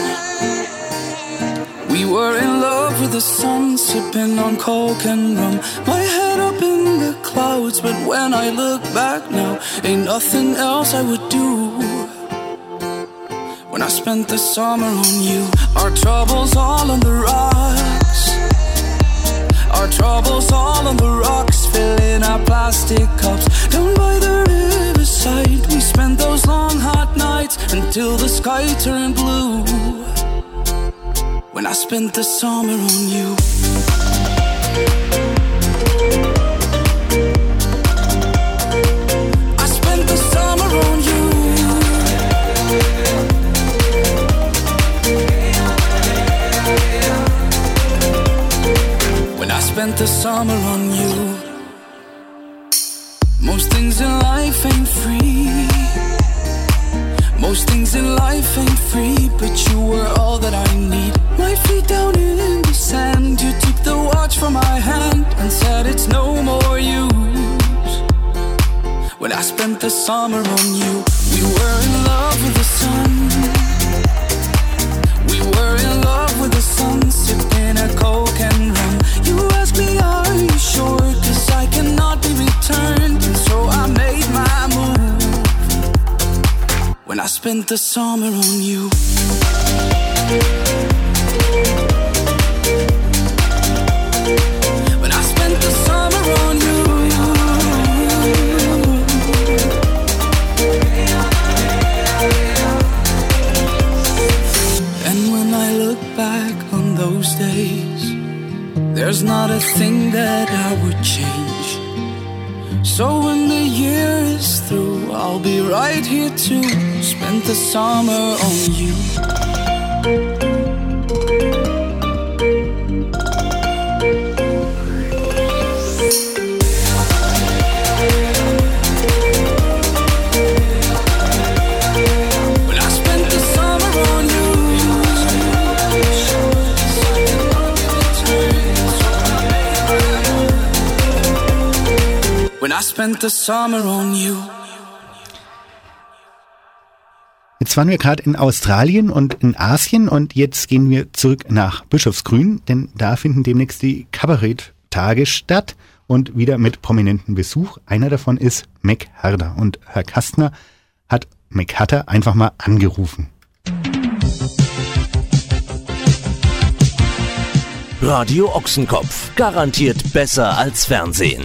We were in love with the sun, sipping on coke and rum. My head up in the clouds, but when I look back now, ain't nothing else I would do. When I spent the summer on you, our troubles all on the rocks. Our troubles all on the rocks, filling our plastic cups. Down by the riverside, we spent those long hot nights until the sky turned blue. When I spent the summer on you. I spent the summer on you. When I spent the summer on you. Most things in life ain't free. Most things in life ain't free, but you were all that I need. My feet down in the sand, you took the watch from my hand and said it's no more use. When I spent the summer on you, we were in love with the sun. We were in love with the sun, sipping a coke and rum. You asked me, are you sure? Cause I cannot be returned, and so I made my move. When I spent the summer on you. When I spent the summer on you. And when I look back on those days, there's not a thing that I would change. So when the year is through, I'll be right here to spend the summer on you. When I spent the summer on you. When I spent the summer on you. Jetzt waren wir gerade in Australien und in Asien und jetzt gehen wir zurück nach Bischofsgrün, denn da finden demnächst die Kabarett-Tage statt und wieder mit prominenten Besuch. Einer davon ist Mac Herder und Herr Kastner hat Mac Herder einfach mal angerufen. Radio Ochsenkopf. Garantiert besser als Fernsehen.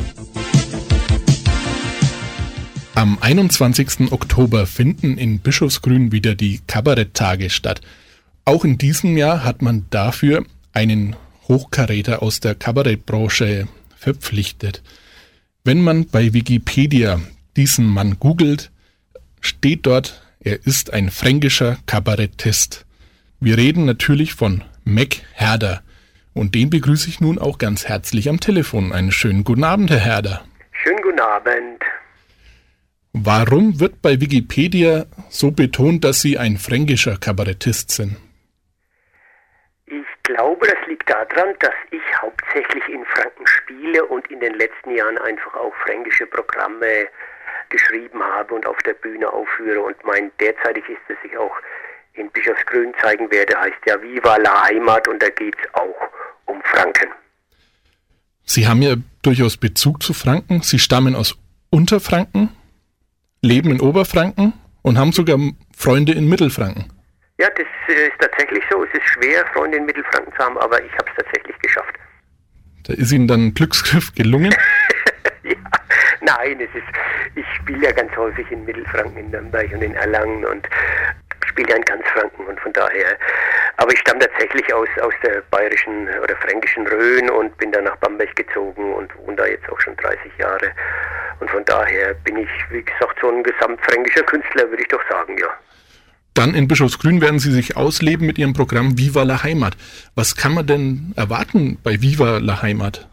Am einundzwanzigsten Oktober finden in Bischofsgrün wieder die Kabaretttage statt. Auch in diesem Jahr hat man dafür einen Hochkaräter aus der Kabarettbranche verpflichtet. Wenn man bei Wikipedia diesen Mann googelt, steht dort, er ist ein fränkischer Kabarettist. Wir reden natürlich von Mac Herder. Und den begrüße ich nun auch ganz herzlich am Telefon. Einen schönen guten Abend, Herr Herder. Schönen guten Abend. Warum wird bei Wikipedia so betont, dass Sie ein fränkischer Kabarettist sind? Ich glaube, das liegt daran, dass ich hauptsächlich in Franken spiele und in den letzten Jahren einfach auch fränkische Programme geschrieben habe und auf der Bühne aufführe. Und mein derzeitig ist, dass ich auch in Bischofsgrün zeigen werde, heißt ja Viva la Heimat, und da geht es auch um Franken. Sie haben ja durchaus Bezug zu Franken. Sie stammen aus Unterfranken, leben in Oberfranken und haben sogar Freunde in Mittelfranken. Ja, das ist tatsächlich so. Es ist schwer, Freunde in Mittelfranken zu haben, aber ich habe es tatsächlich geschafft. Da ist Ihnen dann ein Glücksgriff gelungen? Ja, nein, es ist, ich spiele ja ganz häufig in Mittelfranken, in Nürnberg und in Erlangen und spiele ja in ganz Franken und von daher, aber ich stamme tatsächlich aus, aus der bayerischen oder fränkischen Rhön und bin dann nach Bamberg gezogen und wohne da jetzt auch schon dreißig Jahre und von daher bin ich, wie gesagt, so ein gesamtfränkischer Künstler, würde ich doch sagen, ja. Dann in Bischofsgrün werden Sie sich ausleben mit Ihrem Programm Viva la Heimat. Was kann man denn erwarten bei Viva la Heimat?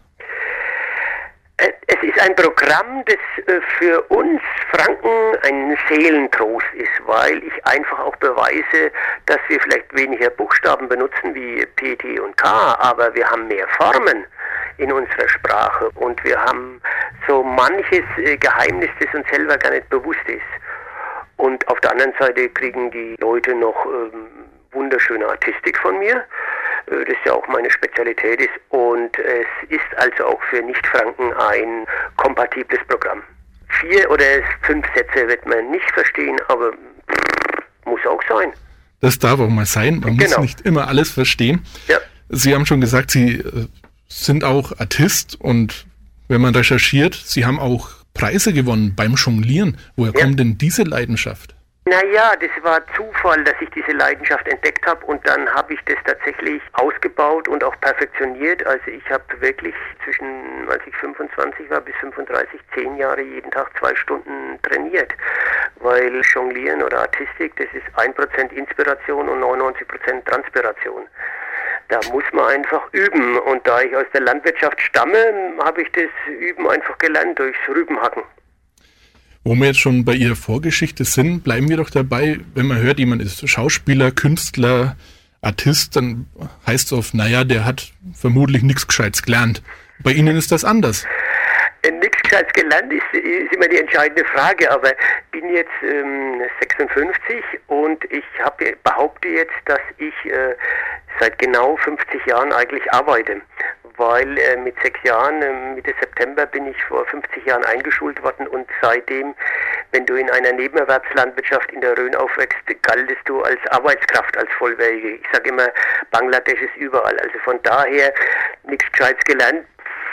Es ist ein Programm, das für uns Franken ein Seelentrost ist, weil ich einfach auch beweise, dass wir vielleicht weniger Buchstaben benutzen wie P, T und K, aber wir haben mehr Formen in unserer Sprache und wir haben so manches Geheimnis, das uns selber gar nicht bewusst ist. Und auf der anderen Seite kriegen die Leute noch ähm, wunderschöne Artistik von mir, äh, das ja auch meine Spezialität ist. Und es ist also auch für Nicht-Franken ein kompatibles Programm. Vier oder fünf Sätze wird man nicht verstehen, aber pff, muss auch sein. Das darf auch mal sein, man genau. muss nicht immer alles verstehen. Ja. Sie haben schon gesagt, Sie äh, sind auch Artist und wenn man recherchiert, Sie haben auch Preise gewonnen beim Jonglieren. Woher ja. kommt denn diese Leidenschaft? Naja, das war Zufall, dass ich diese Leidenschaft entdeckt habe und dann habe ich das tatsächlich ausgebaut und auch perfektioniert. Also ich habe wirklich zwischen, als ich fünfundzwanzig war, bis fünfunddreißig, zehn Jahre jeden Tag zwei Stunden trainiert. Weil Jonglieren oder Artistik, das ist ein Prozent Inspiration und neunundneunzig Prozent Transpiration. Da muss man einfach üben und da ich aus der Landwirtschaft stamme, habe ich das Üben einfach gelernt durchs Rübenhacken. Wo wir jetzt schon bei Ihrer Vorgeschichte sind, bleiben wir doch dabei, wenn man hört, jemand ist Schauspieler, Künstler, Artist, dann heißt es oft, naja, der hat vermutlich nichts Gescheites gelernt. Bei Ihnen ist das anders. Nichts Gescheites gelernt ist, ist immer die entscheidende Frage, aber ich bin jetzt ähm, sechsundfünfzig und ich hab, behaupte jetzt, dass ich äh, seit genau fünfzig Jahren eigentlich arbeite, weil äh, mit sechs Jahren, äh, Mitte September, bin ich vor fünfzig Jahren eingeschult worden und seitdem, wenn du in einer Nebenerwerbslandwirtschaft in der Rhön aufwächst, galtest du als Arbeitskraft, als Vollwertige. Ich sage immer, Bangladesch ist überall, also von daher nichts Gescheites gelernt.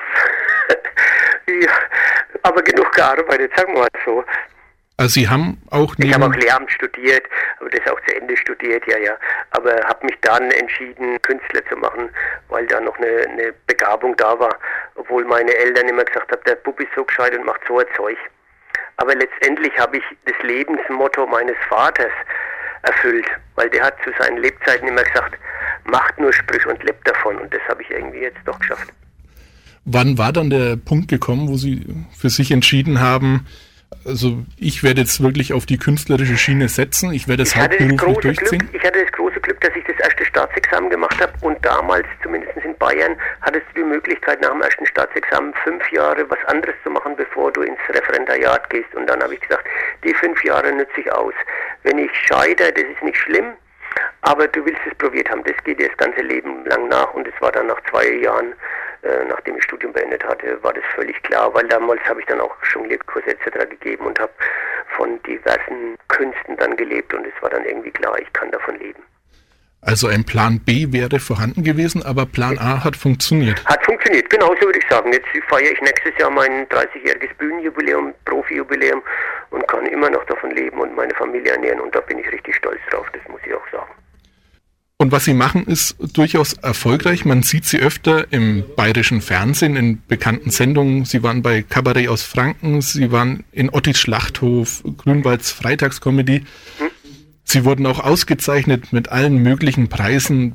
Ja, aber genug gearbeitet, sagen wir mal so. Also Sie haben auch... Ich habe auch Lehramt studiert, aber das auch zu Ende studiert, ja, ja. Aber habe mich dann entschieden, Künstler zu machen, weil da noch eine, eine Begabung da war. Obwohl meine Eltern immer gesagt haben, der Bub ist so gescheit und macht so ein Zeug. Aber letztendlich habe ich das Lebensmotto meines Vaters erfüllt, weil der hat zu seinen Lebzeiten immer gesagt, macht nur Sprüche und lebt davon. Und das habe ich irgendwie jetzt doch geschafft. Wann war dann der Punkt gekommen, wo Sie für sich entschieden haben, also ich werde jetzt wirklich auf die künstlerische Schiene setzen, ich werde es hauptberuflich durchziehen? Glück, ich hatte das große Glück, dass ich das erste Staatsexamen gemacht habe und damals, zumindest in Bayern, hattest du die Möglichkeit, nach dem ersten Staatsexamen fünf Jahre was anderes zu machen, bevor du ins Referendariat gehst. Und dann habe ich gesagt, die fünf Jahre nütze ich aus. Wenn ich scheitere, das ist nicht schlimm, aber du willst es probiert haben, das geht dir das ganze Leben lang nach und es war dann nach zwei Jahren, äh, nachdem ich Studium beendet hatte, war das völlig klar, weil damals habe ich dann auch Jonglierkurse et cetera gegeben und habe von diversen Künsten dann gelebt und es war dann irgendwie klar, ich kann davon leben. Also ein Plan B wäre vorhanden gewesen, aber Plan A hat funktioniert. Hat funktioniert, genau so würde ich sagen. Jetzt feiere ich nächstes Jahr mein dreißigjähriges Bühnenjubiläum, Profi-Jubiläum und kann immer noch davon leben und meine Familie ernähren und da bin ich richtig stolz drauf, das muss ich auch sagen. Und was Sie machen, ist durchaus erfolgreich. Man sieht Sie öfter im bayerischen Fernsehen, in bekannten Sendungen. Sie waren bei Kabarett aus Franken, Sie waren in Ottis Schlachthof, Grünwalds Freitagscomedy. Hm? Sie wurden auch ausgezeichnet mit allen möglichen Preisen.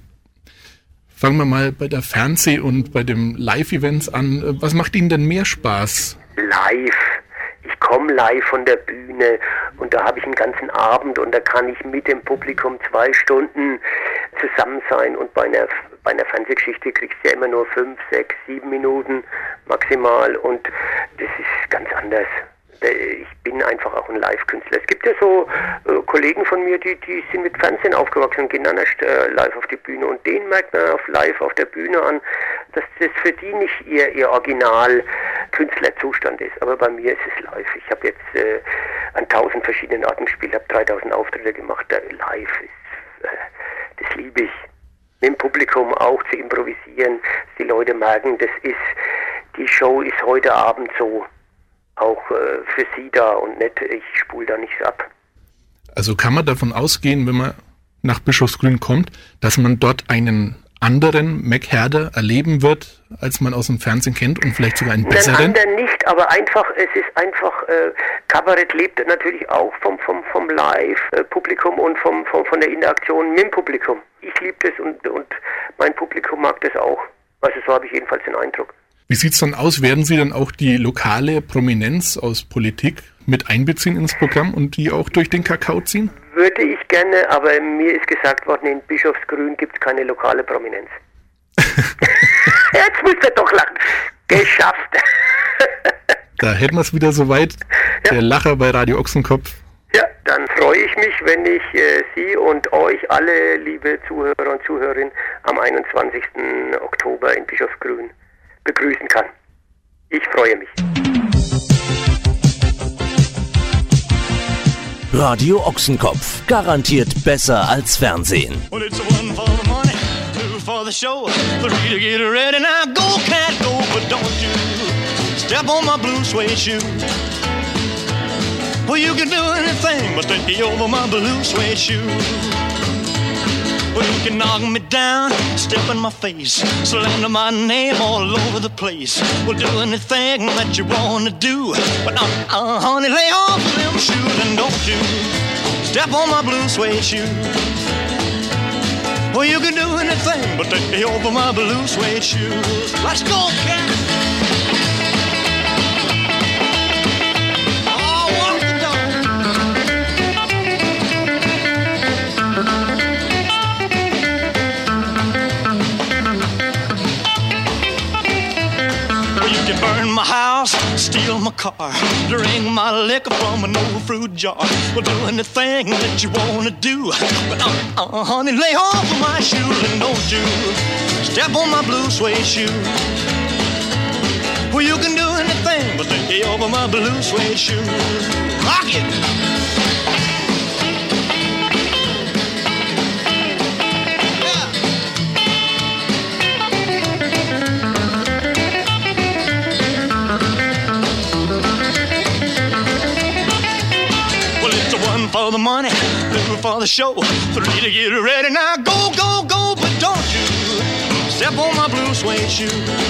Fangen wir mal bei der Fernseh- und bei den Live-Events an. Was macht Ihnen denn mehr Spaß? Live. Ich komme live von der Bühne und da habe ich einen ganzen Abend und da kann ich mit dem Publikum zwei Stunden zusammen sein und bei einer, bei einer Fernsehgeschichte kriegst du ja immer nur fünf, sechs, sieben Minuten maximal und das ist ganz anders. Ich bin einfach auch ein Live-Künstler. Es gibt ja so äh, Kollegen von mir, die, die sind mit Fernsehen aufgewachsen und gehen dann erst äh, live auf die Bühne. Und denen merkt man auf live auf der Bühne an, dass das für die nicht ihr, ihr Original-Künstlerzustand ist. Aber bei mir ist es live. Ich habe jetzt äh, an tausend verschiedenen Orten gespielt, habe dreitausend Auftritte gemacht. Da, live ist, äh, das liebe ich. Mit dem Publikum auch zu improvisieren, dass die Leute merken, das ist, die Show ist heute Abend so. Auch äh, für sie da und nicht, ich spule da nichts ab. Also kann man davon ausgehen, wenn man nach Bischofsgrün kommt, dass man dort einen anderen Mac Herder erleben wird, als man aus dem Fernsehen kennt und vielleicht sogar einen besseren? Einen anderen nicht, aber einfach, es ist einfach, äh, Kabarett lebt natürlich auch vom, vom, vom Live-Publikum und vom, vom, von der Interaktion mit dem Publikum. Ich liebe das und, und mein Publikum mag das auch. Also so habe ich jedenfalls den Eindruck. Wie sieht's dann aus? Werden Sie dann auch die lokale Prominenz aus Politik mit einbeziehen ins Programm und die auch durch den Kakao ziehen? Würde ich gerne, aber mir ist gesagt worden, in Bischofsgrün gibt es keine lokale Prominenz. Jetzt muss er doch lachen. Geschafft. Da hätten wir es wieder soweit. Ja. Der Lacher bei Radio Ochsenkopf. Ja, dann freue ich mich, wenn ich äh, Sie und euch alle, liebe Zuhörer und Zuhörerinnen, am einundzwanzigsten Oktober in Bischofsgrün begrüßen kann. Ich freue mich. Radio Ochsenkopf. Garantiert besser als Fernsehen. Well, it's one for the money, two for the show, three to get ready. Now go, cat, go, but don't you step on my blue suede shoe. Well, you can do anything but take over my blue suede shoe. Well, you can knock me down, step in my face, slander my name all over the place. Well, do anything that you wanna do, but uh, uh, honey, lay off them shoes and don't you step on my blue suede shoe. Well, you can do anything but take over my blue suede shoes. Let's go, cat. Burn my house, steal my car, drink my liquor from an old fruit jar. Well, do anything that you wanna do, but uh, uh, honey, lay off of my shoes and don't you step on my blue suede shoe. Well, you can do anything but take over my blue suede shoe. Rock it! For the money, two for the show, three to get ready. Now go, go, go, but don't you step on my blue suede shoe.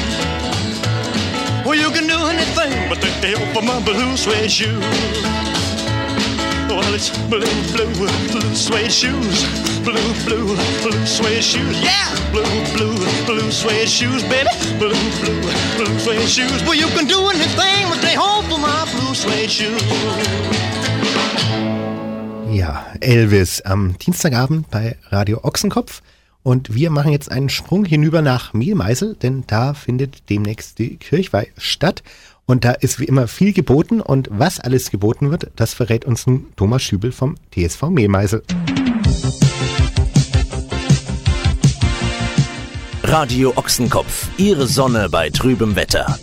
Well, you can do anything but take the help of my blue suede shoe. Well, it's blue, blue, blue suede shoes. Blue, blue, blue suede shoes. Yeah, blue, blue, blue suede shoes, baby. Blue, blue, blue suede shoes. Well, you can do anything but take hold of my blue suede shoes. Ja, Elvis am Dienstagabend bei Radio Ochsenkopf und wir machen jetzt einen Sprung hinüber nach Mehlmeisel, denn da findet demnächst die Kirchweih statt und da ist wie immer viel geboten und was alles geboten wird, das verrät uns nun Thomas Schübel vom T S V Mehlmeisel. Radio Ochsenkopf, Ihre Sonne bei trübem Wetter.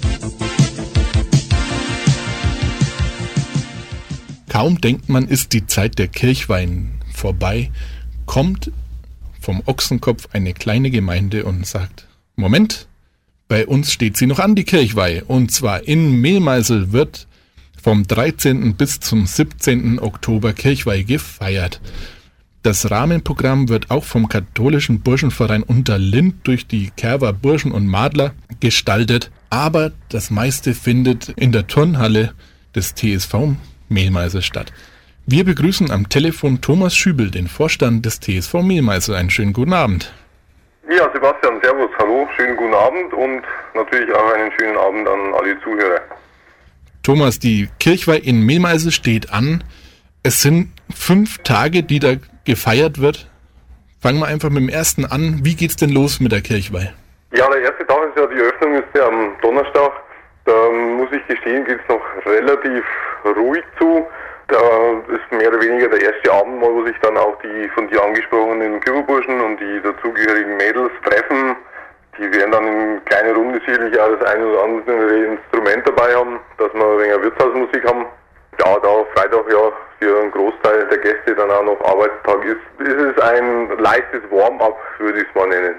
Kaum denkt man, ist die Zeit der Kirchweih vorbei, kommt vom Ochsenkopf eine kleine Gemeinde und sagt, Moment, bei uns steht sie noch an, die Kirchweih. Und zwar in Mehlmeisel wird vom dreizehnten bis zum siebzehnten Oktober Kirchweih gefeiert. Das Rahmenprogramm wird auch vom katholischen Burschenverein Unterlind durch die Kerver Burschen und Madler gestaltet, aber das meiste findet in der Turnhalle des T S V Mehlmeisel statt. Wir begrüßen am Telefon Thomas Schübel, den Vorstand des T S V Mehlmeisel. Einen schönen guten Abend. Ja, Sebastian, servus, hallo, schönen guten Abend und natürlich auch einen schönen Abend an alle Zuhörer. Thomas, die Kirchweih in Mehlmeisel steht an. Es sind fünf Tage, die da gefeiert wird. Fangen wir einfach mit dem ersten an. Wie geht's denn los mit der Kirchweih? Ja, der erste Tag ist ja, die Eröffnung ist ja am Donnerstag. Da muss ich gestehen, geht's noch relativ ruhig zu. Da ist mehr oder weniger der erste Abend mal, wo sich dann auch die von dir angesprochenen Kürbelburschen und die dazugehörigen Mädels treffen. Die werden dann in kleiner Runde sicherlich auch das ein oder andere Instrument dabei haben, dass wir ein wenig Wirtshausmusik haben. Ja, da Freitag ja für einen Großteil der Gäste dann auch noch Arbeitstag ist, ist es ein leichtes Warm-up, würde ich es mal nennen.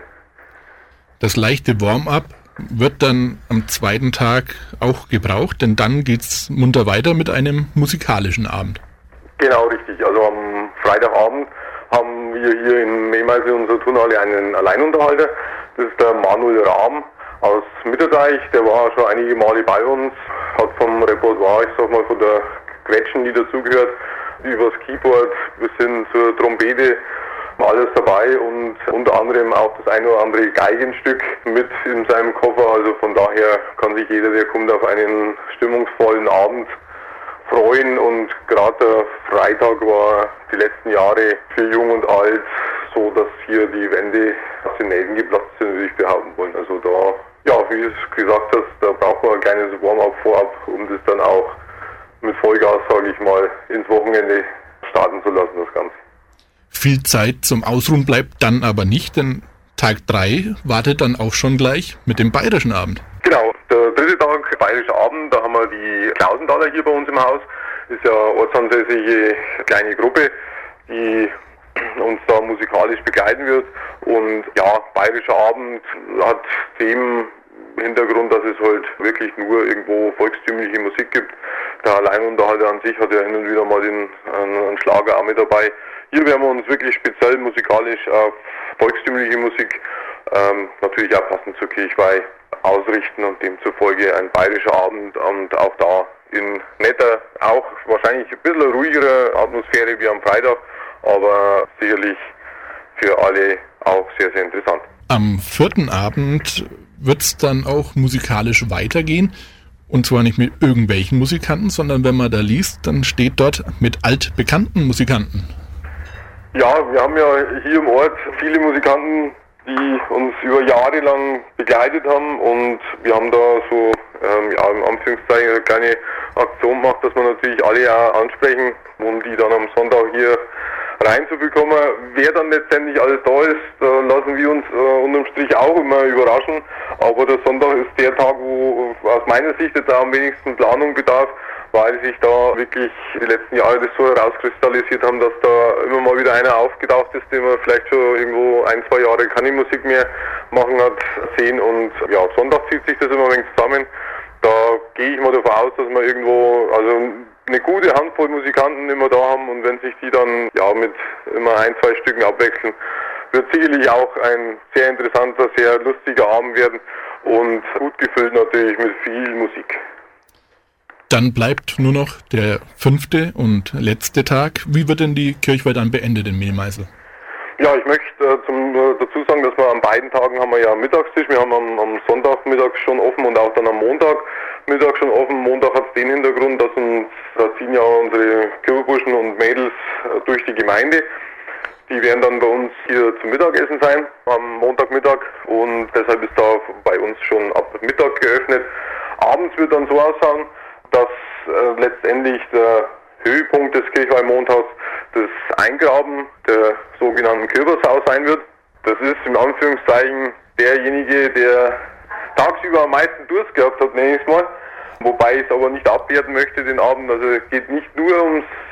Das leichte Warm-up wird dann am zweiten Tag auch gebraucht, denn dann geht's munter weiter mit einem musikalischen Abend. Genau, richtig. Also am Freitagabend haben wir hier in Mehlmeisel in unserer Turnhalle einen Alleinunterhalter. Das ist der Manuel Rahm aus Mitterdeich. Der war schon einige Male bei uns, hat vom Repertoire, ich sag mal von der Quetschen, die dazugehört, übers Keyboard bis hin zur Trompete, alles dabei und unter anderem auch das ein oder andere Geigenstück mit in seinem Koffer. Also von daher kann sich jeder, der kommt, auf einen stimmungsvollen Abend freuen. Und gerade der Freitag war die letzten Jahre für Jung und Alt so, dass hier die Wände aus den Nägeln geplatzt sind, würde ich behaupten wollen. Also da, ja, wie du es gesagt hast, da braucht man ein kleines Warm-up vorab, um das dann auch mit Vollgas, sage ich mal, ins Wochenende starten zu lassen, das Ganze. Viel Zeit zum Ausruhen bleibt dann aber nicht, denn Tag drei wartet dann auch schon gleich mit dem Bayerischen Abend. Genau, der dritte Tag, Bayerischer Abend, da haben wir die Klausenthaler hier bei uns im Haus. Ist ja eine ortsansässige kleine Gruppe, die uns da musikalisch begleiten wird. Und ja, Bayerischer Abend hat dem Hintergrund, dass es halt wirklich nur irgendwo volkstümliche Musik gibt. Der Alleinunterhalter an sich hat ja hin und wieder mal den, einen Schlager auch mit dabei. Hier werden wir uns wirklich speziell musikalisch auf volkstümliche Musik, ähm, natürlich auch passend zur Kirchweih, ausrichten und demzufolge ein bayerischer Abend und auch da in netter, auch wahrscheinlich ein bisschen ruhigerer Atmosphäre wie am Freitag, aber sicherlich für alle auch sehr, sehr interessant. Am vierten Abend wird es dann auch musikalisch weitergehen. Und zwar nicht mit irgendwelchen Musikanten, sondern wenn man da liest, dann steht dort mit altbekannten Musikanten. Ja, wir haben ja hier im Ort viele Musikanten, die uns über Jahre lang begleitet haben und wir haben da so, ähm, ja, im Anführungszeichen eine kleine Aktion gemacht, dass wir natürlich alle auch ansprechen, um die dann am Sonntag hier reinzubekommen. Wer dann letztendlich alles da ist, da lassen wir uns äh, unterm Strich auch immer überraschen. Aber der Sonntag ist der Tag, wo aus meiner Sicht jetzt auch am wenigsten Planung bedarf, weil sich da wirklich die letzten Jahre das so herauskristallisiert haben, dass da immer mal wieder einer aufgetaucht ist, den man vielleicht schon irgendwo ein, zwei Jahre keine Musik mehr machen hat sehen. Und ja, Sonntag zieht sich das immer ein wenig zusammen. Da gehe ich mal davon aus, dass wir irgendwo, also eine gute Handvoll Musikanten immer da haben und wenn sich die dann ja mit immer ein, zwei Stücken abwechseln, wird sicherlich auch ein sehr interessanter, sehr lustiger Abend werden und gut gefüllt natürlich mit viel Musik. Dann bleibt nur noch der fünfte und letzte Tag. Wie wird denn die Kirchweih dann beendet in Mehlmeisel? Ja, ich möchte äh, zum, äh, dazu sagen, dass wir an beiden Tagen haben wir ja Mittagstisch. Wir haben am, am Sonntagmittag schon offen und auch dann am Montagmittag schon offen. Montag hat es den Hintergrund, dass uns da ziehen ja unsere Kürbelburschen und Mädels äh, durch die Gemeinde. Die werden dann bei uns hier zum Mittagessen sein am Montagmittag und deshalb ist da bei uns schon ab Mittag geöffnet. Abends wird dann so ausschauen, dass äh, letztendlich der Höhepunkt des Kirchweihmontags das Eingraben der sogenannten Kürbishaus sein wird. Das ist im Anführungszeichen derjenige, der tagsüber am meisten Durst gehabt hat, nenne ich es mal. Wobei ich es aber nicht abwerten möchte, den Abend. Also es geht nicht nur ums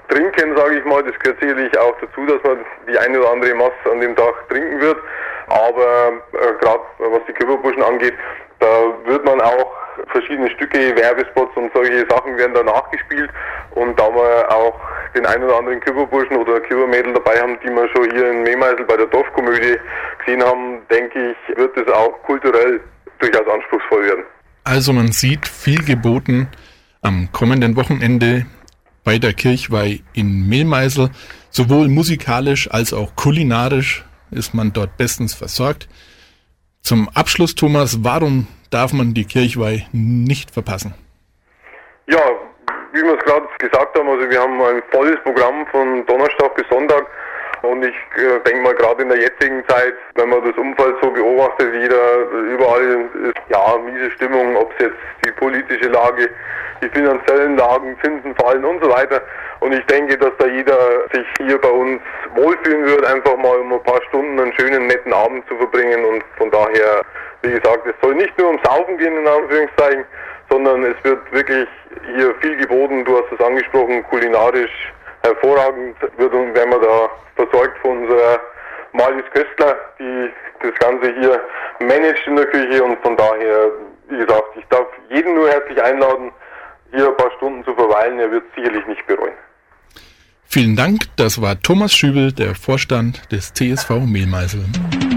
Trinken, sage ich mal, das gehört sicherlich auch dazu, dass man die eine oder andere Maß an dem Tag trinken wird. Aber äh, gerade was die Körperburschen angeht, da wird man auch verschiedene Stücke, Werbespots und solche Sachen werden da nachgespielt. Und da wir auch den einen oder anderen Körperburschen oder Körpermädel dabei haben, die wir schon hier in Mehmeisel bei der Dorfkomödie gesehen haben, denke ich, wird es auch kulturell durchaus anspruchsvoll werden. Also man sieht viel geboten am kommenden Wochenende bei der Kirchweih in Mehlmeisel. Sowohl musikalisch als auch kulinarisch ist man dort bestens versorgt. Zum Abschluss, Thomas, warum darf man die Kirchweih nicht verpassen? Ja, wie wir es gerade gesagt haben, also wir haben ein volles Programm von Donnerstag bis Sonntag. Und ich äh, denke mal, gerade in der jetzigen Zeit, wenn man das Umfeld so beobachtet, jeder, überall ist ja miese Stimmung, ob es jetzt die politische Lage, die finanziellen Lagen, Zinsen fallen und so weiter. Und ich denke, dass da jeder sich hier bei uns wohlfühlen wird, einfach mal um ein paar Stunden einen schönen, netten Abend zu verbringen. Und von daher, wie gesagt, es soll nicht nur ums Saufen gehen, in Anführungszeichen, sondern es wird wirklich hier viel geboten. Du hast es angesprochen, kulinarisch hervorragend wird und werden wir da versorgt von unserer Marlies Köstler, die das Ganze hier managt in der Küche, und von daher, wie gesagt, ich darf jeden nur herzlich einladen, hier ein paar Stunden zu verweilen, er wird es sicherlich nicht bereuen. Vielen Dank, das war Thomas Schübel, der Vorstand des T S V Mehlmeisel.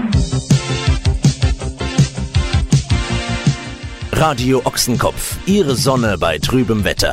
Radio Ochsenkopf, Ihre Sonne bei trübem Wetter.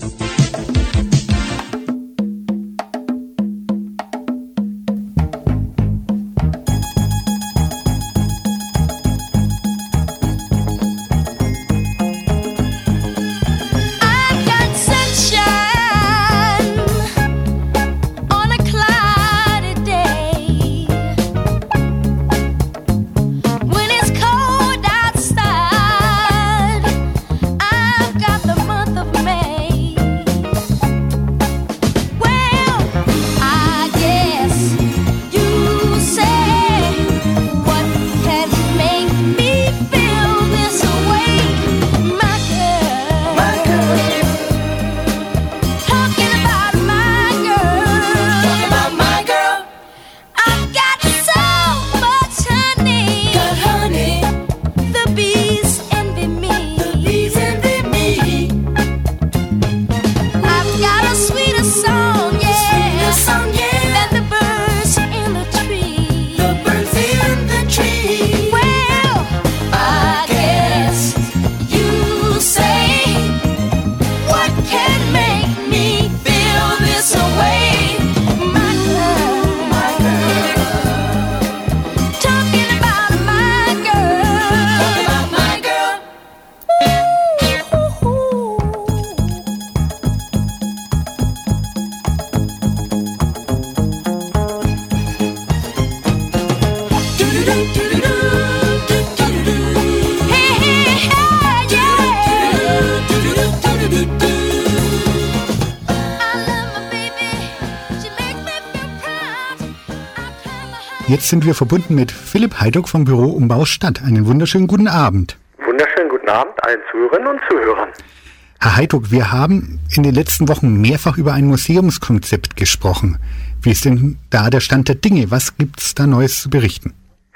Jetzt sind wir verbunden mit Philipp Heiduck vom Büro Umbau Stadt. Einen wunderschönen guten Abend. Wunderschönen guten Abend allen Zuhörerinnen und Zuhörern. Herr Heiduck, wir haben in den letzten Wochen mehrfach über ein Museumskonzept gesprochen. Wie ist denn da der Stand der Dinge? Was gibt's da Neues zu berichten?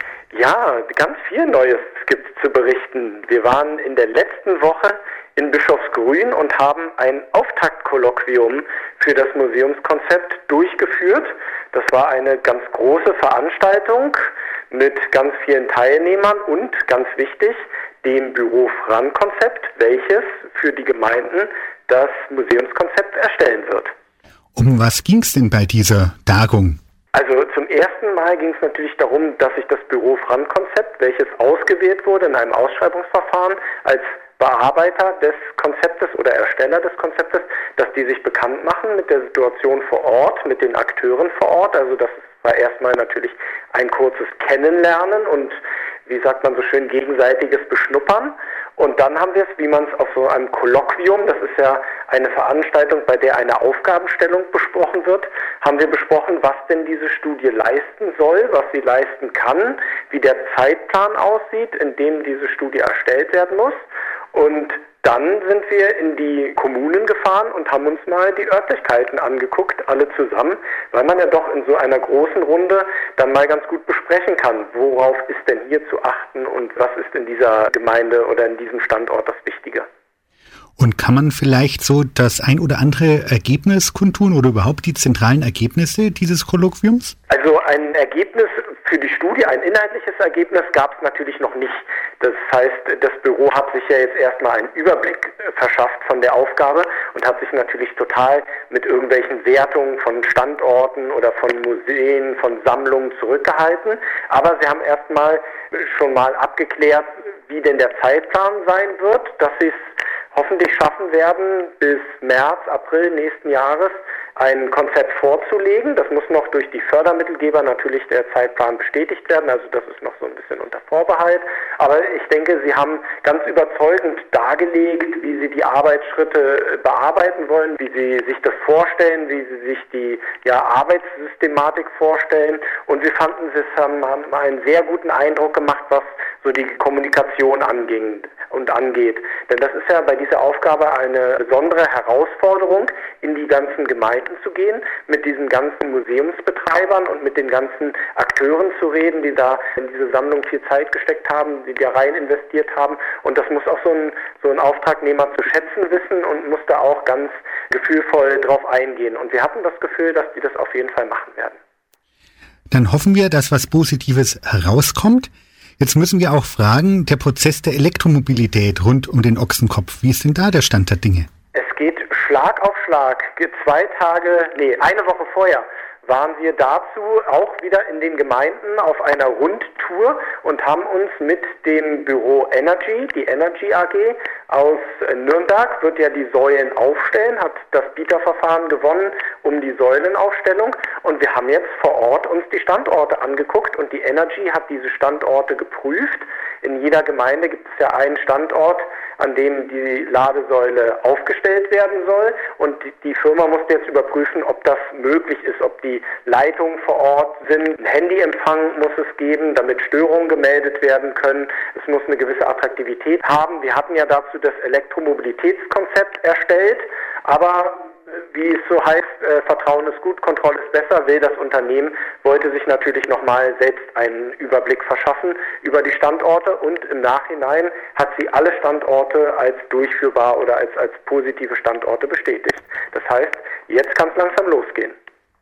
Ja, ganz viel Neues gibt's zu berichten. Wir waren in der letzten Woche in Bischofsgrün und haben ein Auftaktkolloquium für das Museumskonzept durchgeführt. Das war eine ganz große Veranstaltung mit ganz vielen Teilnehmern und, ganz wichtig, dem Büro Fran-Konzept, welches für die Gemeinden das Museumskonzept erstellen wird. Um was ging es denn bei dieser Tagung? Also zum ersten Mal ging es natürlich darum, dass sich das Büro Fran-Konzept, welches ausgewählt wurde in einem Ausschreibungsverfahren als Bearbeiter des Konzeptes oder Ersteller des Konzeptes, dass die sich bekannt machen mit der Situation vor Ort, mit den Akteuren vor Ort. Also das war erstmal natürlich ein kurzes Kennenlernen und, wie sagt man so schön, gegenseitiges Beschnuppern. Und dann haben wir es, wie man es auf so einem Kolloquium, das ist ja eine Veranstaltung, bei der eine Aufgabenstellung besprochen wird, haben wir besprochen, was denn diese Studie leisten soll, was sie leisten kann, wie der Zeitplan aussieht, in dem diese Studie erstellt werden muss. Und Dann sind wir in die Kommunen gefahren und haben uns mal die Örtlichkeiten angeguckt, alle zusammen, weil man ja doch in so einer großen Runde dann mal ganz gut besprechen kann, worauf ist denn hier zu achten und was ist in dieser Gemeinde oder in diesem Standort das Wichtige. Und kann man vielleicht so das ein oder andere Ergebnis kundtun oder überhaupt die zentralen Ergebnisse dieses Kolloquiums? Also ein Ergebnis für die Studie, ein inhaltliches Ergebnis gab es natürlich noch nicht. Das heißt, das Büro hat sich ja jetzt erstmal einen Überblick verschafft von der Aufgabe und hat sich natürlich total mit irgendwelchen Wertungen von Standorten oder von Museen, von Sammlungen zurückgehalten. Aber sie haben erstmal schon mal abgeklärt, wie denn der Zeitplan sein wird, dass sie es hoffentlich schaffen werden, bis März, April nächsten Jahres ein Konzept vorzulegen. Das muss noch durch die Fördermittelgeber natürlich der Zeitplan bestätigt werden, also das ist noch so ein bisschen unter Vorbehalt. Aber ich denke, Sie haben ganz überzeugend dargelegt, wie Sie die Arbeitsschritte bearbeiten wollen, wie Sie sich das vorstellen, wie Sie sich die ja, Arbeitssystematik vorstellen. Und wir fanden, Sie haben, haben einen sehr guten Eindruck gemacht, was so die Kommunikation anging und angeht. Denn das ist ja bei dieser Aufgabe eine besondere Herausforderung, in die ganzen Gemeinden zu gehen, mit diesen ganzen Museumsbetreibern und mit den ganzen Akteuren zu reden, die da in diese Sammlung viel Zeit gesteckt haben, die da rein investiert haben. Und das muss auch so ein, so ein Auftragnehmer zu schätzen wissen und muss da auch ganz gefühlvoll drauf eingehen. Und wir hatten das Gefühl, dass die das auf jeden Fall machen werden. Dann hoffen wir, dass was Positives herauskommt. Jetzt müssen wir auch fragen, der Prozess der Elektromobilität rund um den Ochsenkopf, wie ist denn da der Stand der Dinge? Es geht Schlag auf Schlag. Zwei Tage, nee, eine Woche vorher waren wir dazu auch wieder in den Gemeinden auf einer Rundtour und haben uns mit dem Büro Energy, die Energy A G aus Nürnberg, wird ja die Säulen aufstellen, hat das Bieterverfahren gewonnen um die Säulenaufstellung und wir haben jetzt vor Ort uns die Standorte angeguckt und die Energy hat diese Standorte geprüft. In jeder Gemeinde gibt es ja einen Standort, an dem die Ladesäule aufgestellt werden soll und die Firma musste jetzt überprüfen, ob das möglich ist, ob die Leitungen vor Ort sind. Ein Handyempfang muss es geben, damit Störungen gemeldet werden können. Es muss eine gewisse Attraktivität haben. Wir hatten ja dazu das Elektromobilitätskonzept erstellt, aber wie es so heißt, äh, Vertrauen ist gut, Kontrolle ist besser, will das Unternehmen, wollte sich natürlich nochmal selbst einen Überblick verschaffen über die Standorte und im Nachhinein hat sie alle Standorte als durchführbar oder als, als positive Standorte bestätigt. Das heißt, jetzt kann es langsam losgehen.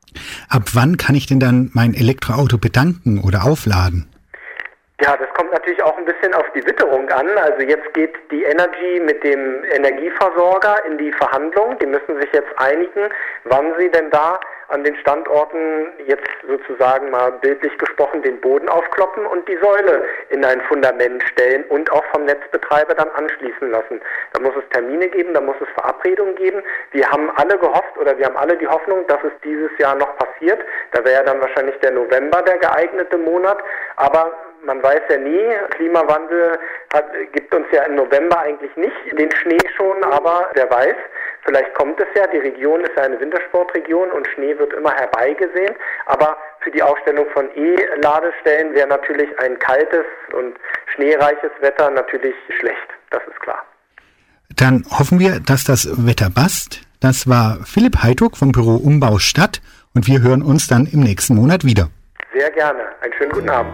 Ab wann kann ich denn dann mein Elektroauto betanken oder aufladen? Ja, das kommt natürlich auch ein bisschen auf die Witterung an. Also jetzt geht die Energy mit dem Energieversorger in die Verhandlung. Die müssen sich jetzt einigen, wann sie denn da an den Standorten jetzt sozusagen mal bildlich gesprochen den Boden aufkloppen und die Säule in ein Fundament stellen und auch vom Netzbetreiber dann anschließen lassen. Da muss es Termine geben, da muss es Verabredungen geben. Wir haben alle gehofft oder wir haben alle die Hoffnung, dass es dieses Jahr noch passiert. Da wäre ja dann wahrscheinlich der November der geeignete Monat. Aber man weiß ja nie, Klimawandel hat, gibt uns ja im November eigentlich nicht den Schnee schon, aber wer weiß, vielleicht kommt es ja, die Region ist ja eine Wintersportregion und Schnee wird immer herbeigesehen, aber für die Aufstellung von E-Ladestellen wäre natürlich ein kaltes und schneereiches Wetter natürlich schlecht, das ist klar. Dann hoffen wir, dass das Wetter passt. Das war Philipp Heiduk vom Büro Umbau Stadt und wir hören uns dann im nächsten Monat wieder. Sehr gerne, einen schönen guten Abend.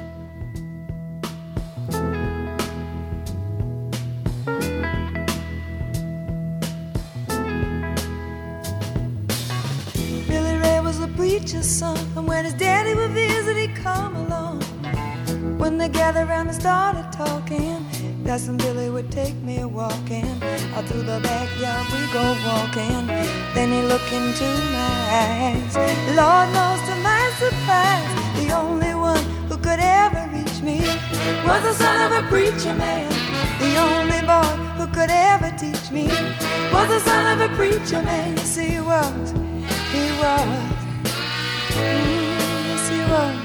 Preacher's son, and when his daddy would visit, he'd come along. When they gathered around and started talking, Cousin Billy would take me walking. Out through the backyard we go walking. Then he looked into my eyes. Lord knows to my surprise, the only one who could ever reach me was the son of a preacher man. The only boy who could ever teach me was the son of a preacher man. Yes, he was, he was. Yes, he was.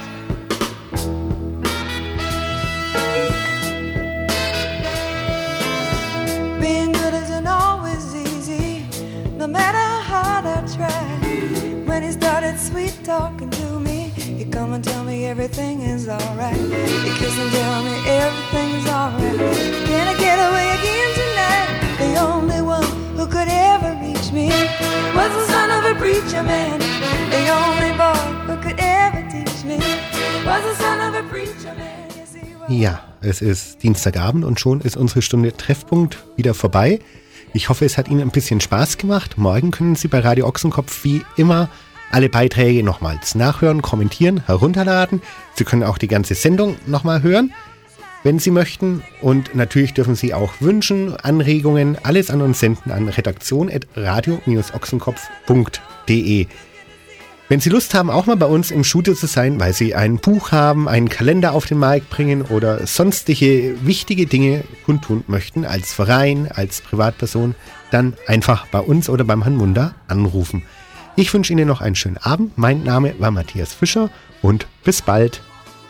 Being good isn't always easy, no matter how hard I try. When he started sweet talking to me, he'd come and tell me everything is alright. He'd kiss and tell me everything is alright. Can I get away again tonight? the only one who could ever reach me was the son of a preacher man. The only boy who could ever teach me was the son of a preacher man. Yes, he was. Ja, es ist Dienstagabend und schon ist unsere Stunde Treffpunkt wieder vorbei. Ich hoffe, es hat Ihnen ein bisschen Spaß gemacht. Morgen können Sie bei Radio Ochsenkopf wie immer alle Beiträge nochmals nachhören, kommentieren, herunterladen. Sie können auch die ganze Sendung nochmal hören, wenn Sie möchten. Und natürlich dürfen Sie auch Wünschen, Anregungen, alles an uns senden an redaktion at radio dash ochsenkopf punkt de. Wenn Sie Lust haben, auch mal bei uns im Studio zu sein, weil Sie ein Buch haben, einen Kalender auf den Markt bringen oder sonstige wichtige Dinge kundtun möchten, als Verein, als Privatperson, dann einfach bei uns oder beim Herrn Munder anrufen. Ich wünsche Ihnen noch einen schönen Abend. Mein Name war Matthias Fischer und bis bald.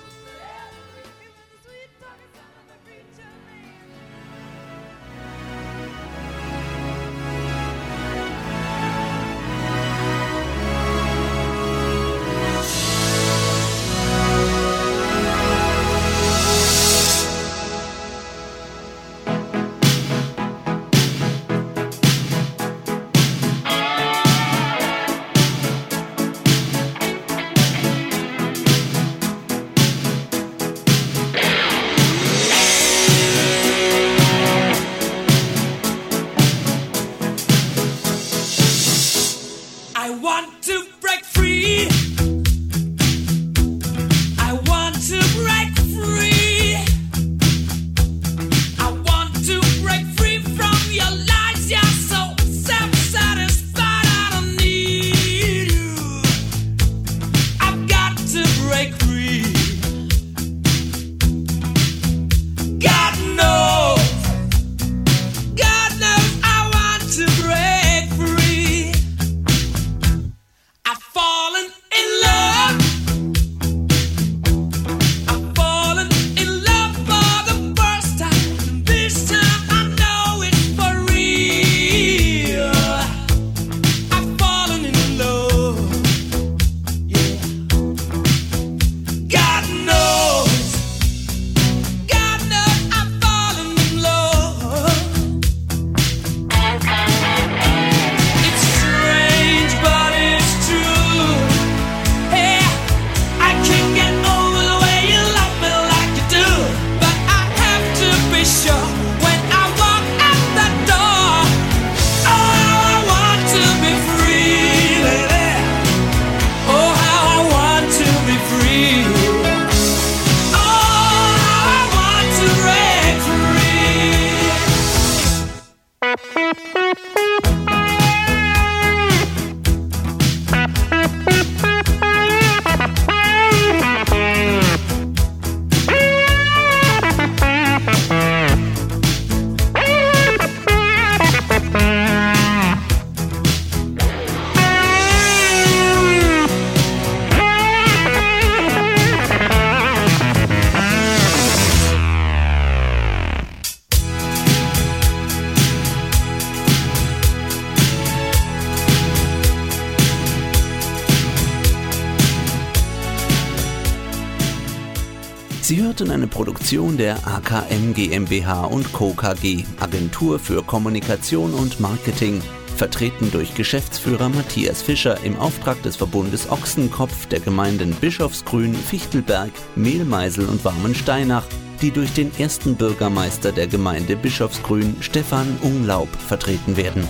Sie hörten eine Produktion der A K M GmbH und Co. K G, Agentur für Kommunikation und Marketing, vertreten durch Geschäftsführer Matthias Fischer im Auftrag des Verbundes Ochsenkopf der Gemeinden Bischofsgrün, Fichtelberg, Mehlmeisel und Warmensteinach, die durch den ersten Bürgermeister der Gemeinde Bischofsgrün, Stefan Unglaub, vertreten werden.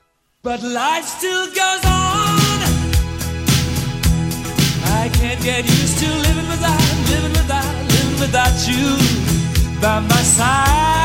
But life still goes on. I can't get used to living without, living without, living without you by my side.